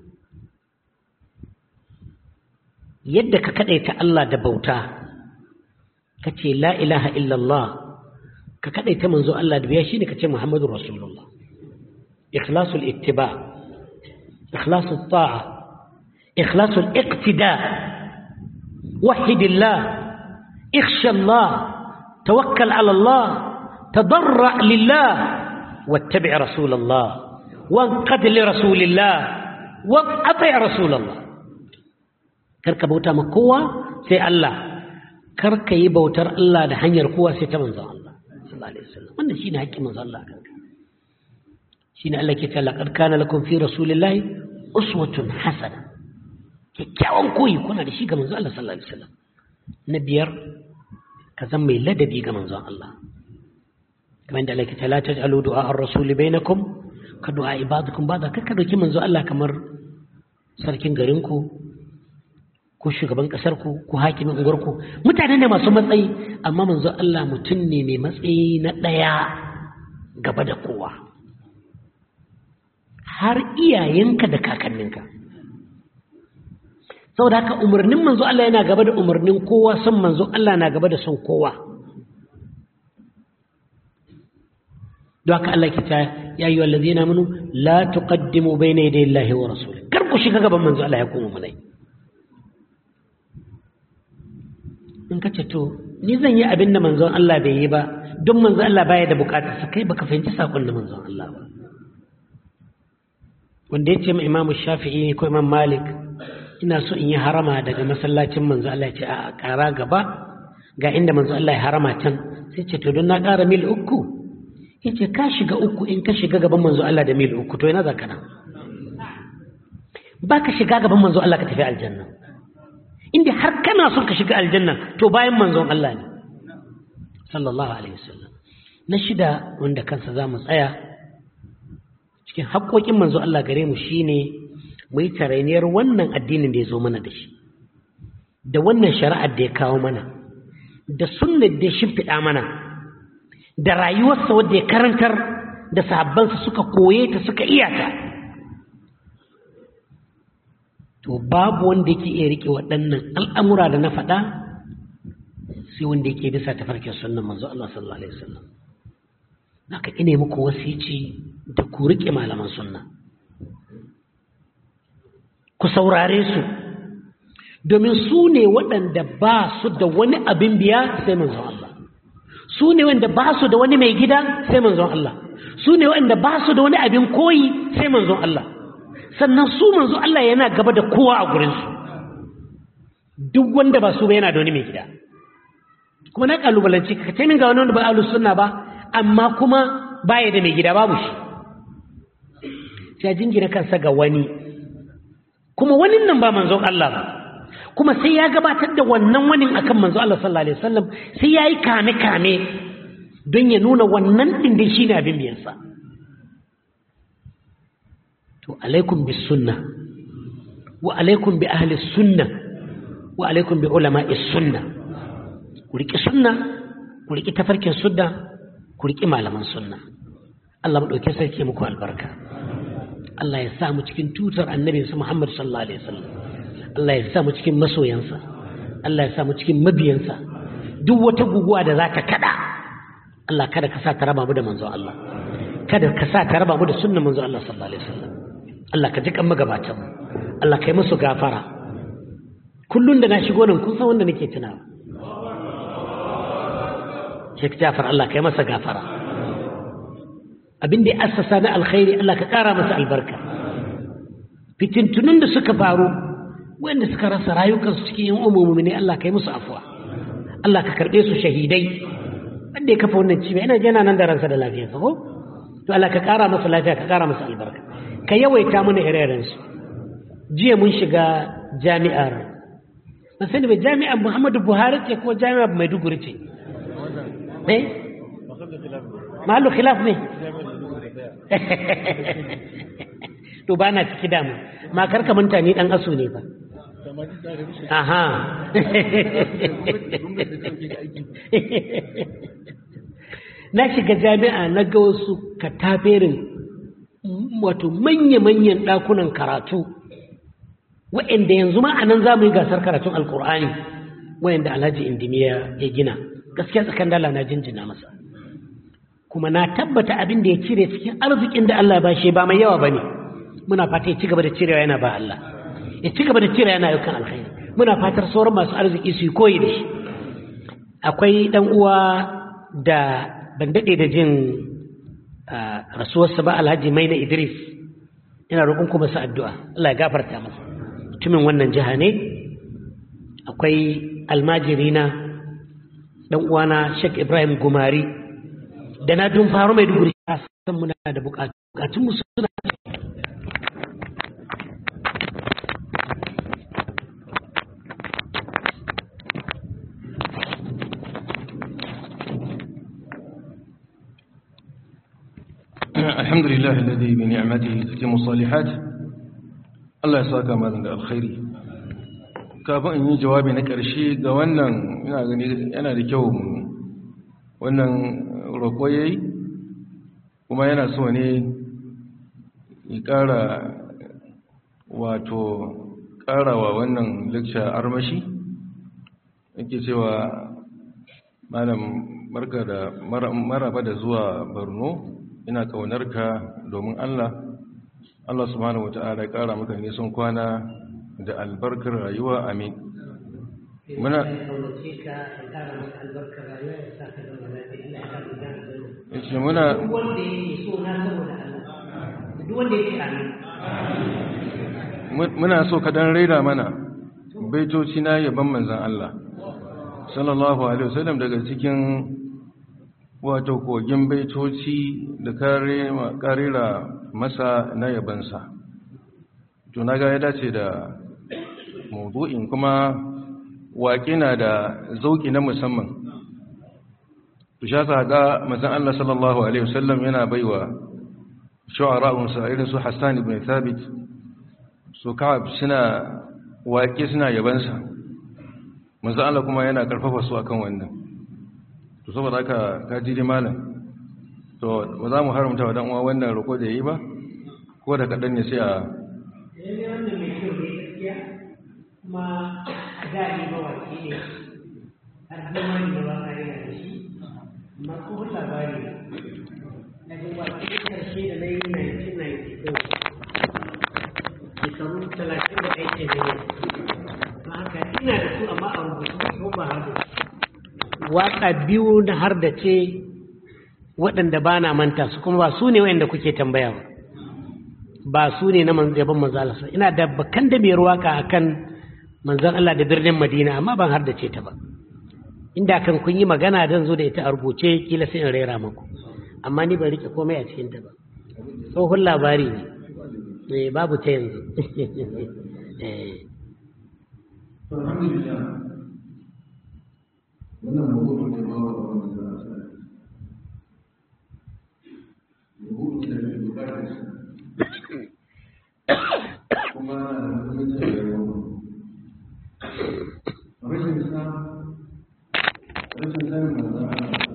yadda ka kadaita Allah da bauta kace la ilaha illallah ka kadaita manzo Allah da biya shine kace Muhammadur Rasulullah. Ikhlasul ittiba, ikhlasul ta'a, ikhlasul iqtida, wahidillah, ikhsha Allah, tawakkal ala Allah, tadarra lillah, wattabi' Rasulullah, wanqad li Rasulillah, wa ati' Rasulullah. Karka bauta ma kowa sai Allah, karka yi bautar Allah da hanyar kowa sai ta manzo Allah sallallahu alaihi wasallam. Wannan shine haƙƙin manzo Allah kanka. Shine Allah ke cewa laqad kana lakum fi rasulillahi uswatun hasana. Kyakkyawan koyi kuna da shi ga manzo Allah sallallahu alaihi wasallam. Na biyar ka zama mai ladabi ga manzo Allah. Kamar da Allah ke cewa la taj'alu du'a ar-rasuli bainakum ka du'a ibadikum ba'da kaka dauki manzo Allah kamar sarkin garinku ko shugaban kasarku ko hakimin unguwarku. Mutane ne masu matsayi amma manzo Allah mutum ne mai matsayi na daya gaba da kowa. Har iyayenka da kakanninka. Saboda haka umarnin manzo Allah yana gaba da umarnin kowa, son manzo Allah na gaba da son kowa. Don haka Allah ke ta ya yi wallazi na munu la tuqaddimu bayna yaday Allahi wa rasulih. Kar ku shiga gaban manzo Allah ya koma mulai. In ka ce to ni zan yi abin da manzon Allah bai yi ba don manzo Allah baya da bukatar sa, kai baka fahimci sakon da manzon Allah ba. Wanda ya ce ma Imam Shafi'i ko Imam Malik ina so in yi harama daga masallacin manzo Allah, ya ce a ƙara gaba ga inda manzo Allah ya harama can. Sai ce to don na ƙara mil uku, ya ce ka shiga uku in ka shiga gaban manzo Allah da mil uku to yana za ka nan ba ka shiga gaban manzo Allah ka tafi aljanna. Inda har kana son ka shiga aljanna to bayan manzon Allah ne sallallahu alaihi wasallam. Na shida wanda kansa za mu tsaya cikin haƙoƙin manzo Allah gare mu shine mu yi tarainiyar wannan addinin da ya zo mana da shi, da wannan shari'ar da ya kawo mana, da sunnar da ya shimfiɗa mana, da rayuwarsa wadda ya karantar da sahabbansa suka koye ta suka iya ta. To babu wanda yake iya rike waɗannan al'amura da na faɗa sai wanda yake bisa tafarkin sunnan manzo Allah sallallahu alaihi wasallam. Naka ine muku wasici da ku rike malaman sunna, ku saurare su, domin su ne waɗanda ba su da wani abin biya sai manzon Allah, su ne wanda ba su da wani mai gida sai manzon Allah, su ne wanda ba su da wani abin koyi sai manzon Allah. Sannan su manzon Allah yana gaba da kowa a gurinsu, duk wanda ba su ba yana da wani mai gida. Kuma na kalubalanci ka ce min ga wani wanda ba ahlus sunna ba amma kuma baya da mai gida, babu shi. Sai jingina kansa ga wani, kuma wani nan ba manzon Allah ba, kuma sai ya gabatar da wannan wani akan manzon Allah sallallahu alaihi wasallam, sai yayi kame kame don ya nuna wannan din da shine abin biyansa. To alaikum bis sunnah wa alaikum bi ahli sunnah wa alaikum bi ulama'i sunnah. Ku riki sunna, ku riki tafarkin sunna, ku riki malaman sunna. Allah mu dauke sarki muku albarka. Allah ya sa mu cikin tutar annabinsa Muhammad sallallahu alaihi wasallam. Allah ya sa mu cikin masoyansa. Allah ya sa mu cikin mabiyansa. Duk wata guguwa da za ta kada, Allah kada ka sa ta raba mu da manzo Allah. Kada ka sa ta raba mu da sunnar manzo Allah sallallahu alaihi wasallam. Allah ka ji kan magabatan mu. Allah kai musu gafara. Kullun da na shigo nan kun san wanda nake tunawa. Sheikh Jafar, Allah kai masa gafara. Abin da ya assasa na alkhairi Allah ka ƙara masa albarka. Fitintunun da suka faru wanda suka rasa rayukansu cikin yan umumi ne, Allah ka yi musu afuwa, Allah ka karɓe su shahidai. Wanda ya kafa wannan cibiya ina jana nan da ransa da lafiyarsa ko to Allah ka ƙara masa lafiya, ka ƙara masa albarka, ka yawaita mana ire-iren su. Jiya mun shiga jami'ar, ban sani ba jami'ar Muhammadu Buhari ce ko jami'ar Maiduguri ce? Eh? Mahallu khilaf ne? to ba na ciki dama ma karka manta ni dan aso ne ba aha na shiga jami'a na ga wasu kataberin wato manya-manyan ɗakunan karatu wa'anda yanzu ma a nan za mu yi gasar karatun alkur'ani wa'anda alhaji indimiya ya gina gaskiya tsakan dala na jinjina masa kuma na tabbata abin da ya cire cikin arzikin da Allah ba shi ba mai yawa ba ne muna fata ya ci gaba da cirewa yana ba Allah ya ci gaba da cirewa yana yukan alkhairi muna fatar sauran masu arziki su yi koyi da shi akwai dan uwa da ban daɗe da jin rasuwarsa ba alhaji maina idris ina roƙon ku masa addu'a Allah ya gafarta masa mutumin wannan jiha ne akwai almajirina dan uwana Sheikh Ibrahim Gumari da na dun faru mai duguri san muna da bukatu bukatun mu suna الحمد لله الذي بنعمته تتم الصالحات الله يساك ماذا الخير kafin in yi jawabi na ƙarshe ga wannan ina gani yana da kyau wannan roƙo yayi kuma yana so ne ya ƙara wato ƙarawa wannan lecture armashi yake cewa malam barka da maraba da zuwa Borno ina kaunarka domin Allah Allah subhanahu wata'ala ya ƙara maka nisan kwana da albarkar rayuwa amin muna yace muna muna so ka dan raira mana baitoci na yaban manzon Allah sallallahu alaihi wasallam daga cikin wato kogin baitoci da karera masa na yabansa to na ga ya dace da mawdu'in kuma waƙe na da zauki na musamman to sha sa ga manzon Allah sallallahu alaihi wasallam yana baiwa shu'ara'un sa irin su Hassan ibn Thabit su Ka'ab suna waƙe suna yabansa manzon Allah kuma yana karfafa su akan wannan to saboda haka ka ji malam to ba za mu haramta wa dan uwa wannan roƙo da yayi ba ko da kadan ne sai a kuma a daɗi mawaki ne har zama ne ba kare da shi amma kuma labari na jin waki karshe da na yi nineteen ninety-four shekaru talatin da ɗaya ke ne ba haka ina da su amma a rubutu ko ba har da waƙa biyu na har da ce waɗanda ba na manta su kuma ba su ne wayanda kuke tambaya ba ba su ne na yaban manzalasa ina da bakan da mai ruwaka akan manzon Allah da birnin Madina amma ban har da ce ta ba inda kan kun yi magana dan zo da ita a rubuce kila sai in rera muku amma ni ban rike komai a cikin ta ba tsohon labari ne eh babu ta yanzu eh alhamdulillah wannan mawdu'u ne ba wa mawdu'u ne da bukatar kuma rashin sa rashin sanin manzan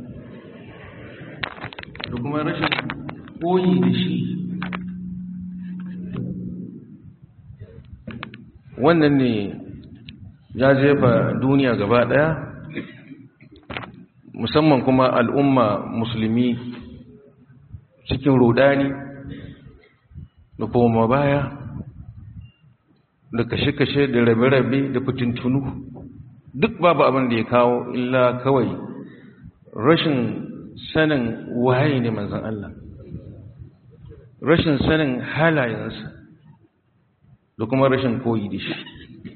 da kuma rashin koyi da shi wannan ne ya jefa duniya gaba daya musamman kuma al'umma musulmi cikin rudani da koma baya da kashe-kashe da rabe-rabe da fitintunu duk babu abin da ya kawo illa kawai rashin sanin waye ne manzon Allah rashin sanin halayensa da kuma rashin koyi da shi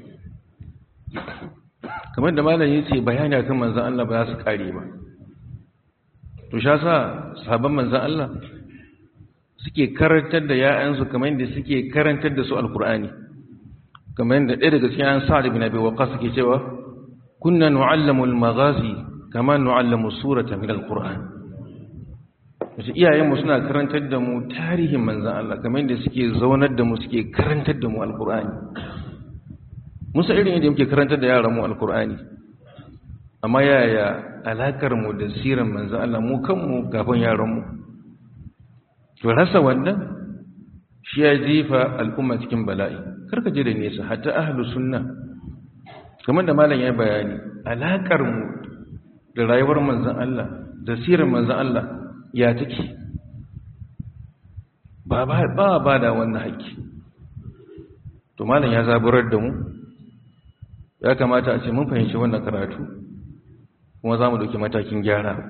kamar da malam yace bayani akan manzon Allah ba za su kare ba to sha sa sahabban manzon Allah suke karantar da ya'yansu kamar yadda suke karantar da su alkur'ani kamar yadda ɗaya daga cikin an sa'ad ibn abi waqqas suke cewa kunna nu'allamu al-maghazi kama nu'allamu surata min al-qur'an wasu iyayenmu suna karantar da mu tarihin manzan Allah kamar yadda suke zaunar da mu suke karantar da mu alkur'ani musa irin yadda muke karantar da yaran mu alkur'ani amma yaya alakar mu da siran manzan Allah mu kanmu kafin yaran mu to rasa wannan shi ya jefa al'umma cikin bala'i karka je da nesa hatta ahlus sunna kamar da malam ya bayani alakar mu da rayuwar manzan Allah da siran manzan Allah ya take ba ba ba da wannan haƙƙi to malam ya zaburar da mu ya kamata a ce mun fahimci wannan karatu kuma za mu dauki matakin gyara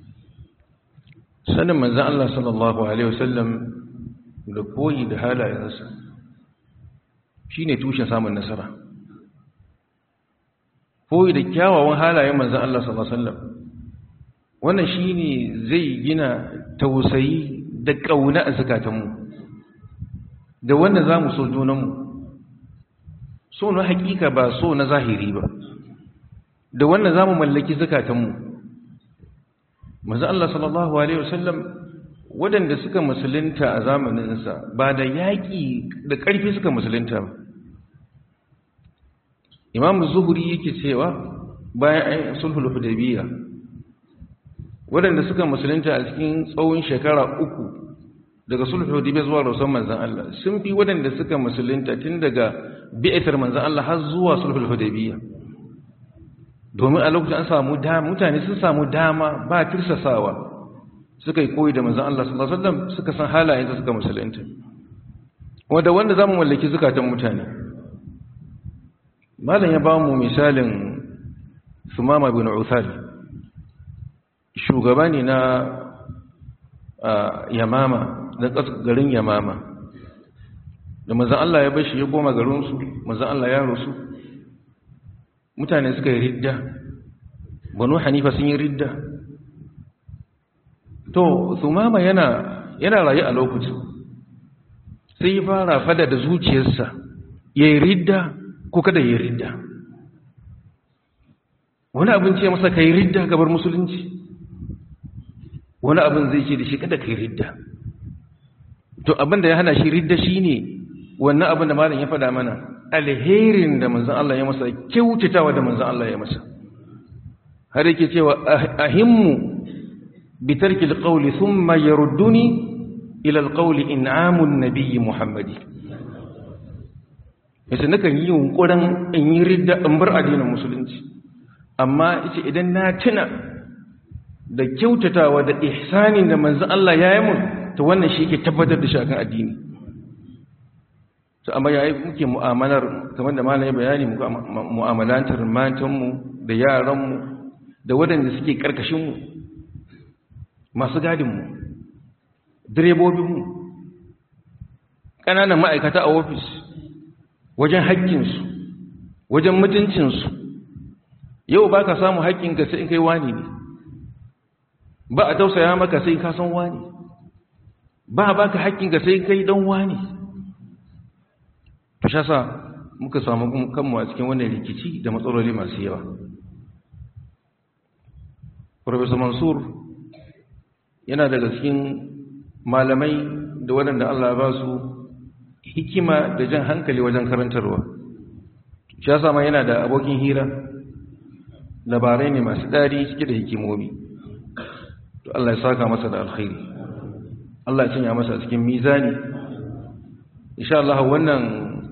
sanin manzan Allah sallallahu alaihi wasallam da koyi da halayensa shine tushen samun nasara koyi da kyawawan halayen manzan Allah sallallahu alaihi wasallam wannan shine zai gina tausayi da kauna a zakatanmu da wanda zamu so junanmu so na hakika ba so na zahiri ba da wanda zamu mallaki zakatanmu manzo Allah sallallahu alaihi wasallam wadanda suka musulunta a zamanin sa ba da yaki da karfi suka musulunta ba Imam Zuhri yake cewa bayan sulhul hudaybiyah waɗanda suka musulunta a cikin tsawon shekara uku daga sulhul hudaybiyah zuwa rasuwan manzon Allah sun fi waɗanda suka musulunta tun daga bi'atar manzon Allah har zuwa sulhul hudaybiyah domin a lokacin an samu dama mutane sun samu dama ba tirsasawa suka yi koyi da manzon Allah sallallahu alaihi wasallam suka san halayensa suka musulunta wanda wanda zamu mallaki zakatan mutane malam ya ba mu misalin Sumama bin Uthal shugaba ne na Yamama da garin Yamama da manzon Allah ya bashi ya goma garinsu manzon Allah ya rasu mutane suka yi ridda Banu Hanifa sun yi ridda to Sumama yana yana rayu a lokacin sai ya fara fada da zuciyarsa yayi ridda ko kada yayi ridda wani abin ce masa kai ridda gabar musulunci wani abin zai ce da shi kada kai ridda to abin da ya hana shi ridda shine wannan abin da malam ya faɗa mana alherin da manzon Allah ya masa kyautatawa da manzon Allah ya masa har yake cewa ahimmu bi tarki alqawli thumma yarudduni ila alqawli in'amun nabiy muhammadi yace nakan yi yunkurin in yi ridda in bar addinin musulunci amma yace idan na tuna da kyautatawa da ihsanin da manzon Allah ya yi mun to wannan shi yake tabbatar da shi akan addini to amma yayi muke mu'amalar kamar da malamin bayani muke mu'amalantar matan mu da yaran mu da wadanda suke karkashin mu masu gadin mu direbobin mu kananan ma'aikata a office wajen haƙƙin su wajen mutuncin su yau baka samu haƙƙin ka sai in kai wani ne ba a tausaya maka sai ka san wani ba a baka haƙƙinka sai kai dan wani to shasa muka samu kanmu a cikin wannan rikici da matsaloli masu yawa Professor Mansur yana daga cikin malamai da waɗanda Allah ya ba su hikima da jan hankali wajen karantarwa shasa ma yana da abokin hira labarai ne masu dadi cike da hikimomi to Allah ya saka masa da alkhairi Allah ya sanya masa cikin mizani insha Allah wannan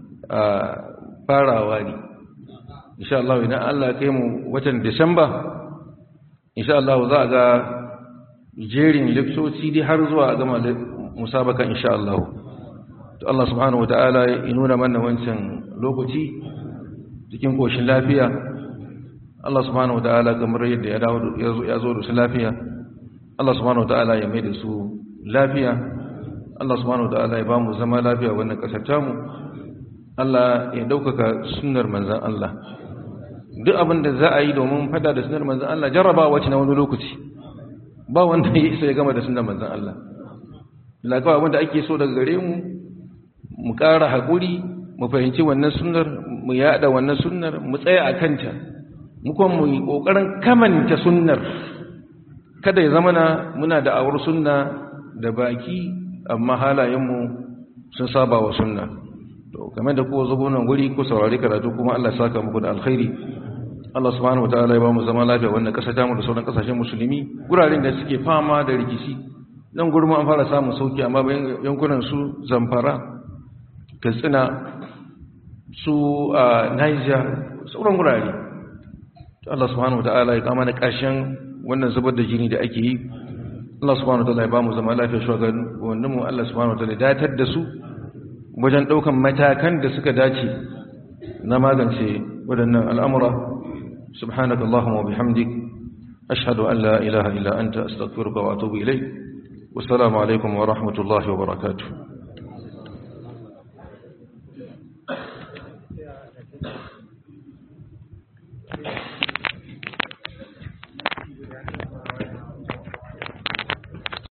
farawa ne insha Allah idan Allah ya kai mu watan Disamba insha Allah za a ga jerin lectoci dai har zuwa gama musabaka insha Allah to Allah subhanahu wataala ya nuna mana wancan lokaci cikin koshin lafiya Allah subhanahu wataala kamar yadda ya dawo ya zo da su lafiya Allah subhanahu wataala ya mai da su lafiya Allah subhanahu wataala ya ba mu zama lafiya wannan kasar tamu Allah ya daukaka sunnar manzon Allah duk abin da za a yi domin fada da sunnar manzon Allah jarrabawa ce na wani lokaci ba wanda ya isa ya gama da sunnar manzon Allah lakawa abin da ake so daga gare mu mu ƙara haƙuri mu fahimci wannan sunnar mu yada wannan sunnar mu tsaya a kanta mu kuma mu yi ƙoƙarin kamanta sunnar kada ya zama na muna da awar sunna da baki amma halayenmu sun saba wa sunna to kamar da kowa zubo nan guri ko saurari karatu kuma Allah ya saka muku da alkhairi Allah subhanahu wataala ya ba mu zama lafiya wannan kasa ta mu da sauran kasashen musulmi guraren da suke fama da rikici nan gurma an fara samun sauki amma yankunan su Zamfara Katsina su a Niger sauran gurare to Allah subhanahu wataala ya kama na ƙarshen wannan zubar da jini da ake yi Allah subhanahu wataala ya ba mu zama lafiya shugaban wannan mu Allah subhanahu wataala ya datar da su wajen daukan matakan da suka dace na magance waɗannan al'amura سبحانك اللهم وبحمدك أشهد أن لا إله إلا أنت أستغفرك وأتوب إليك والسلام عليكم ورحمة الله وبركاته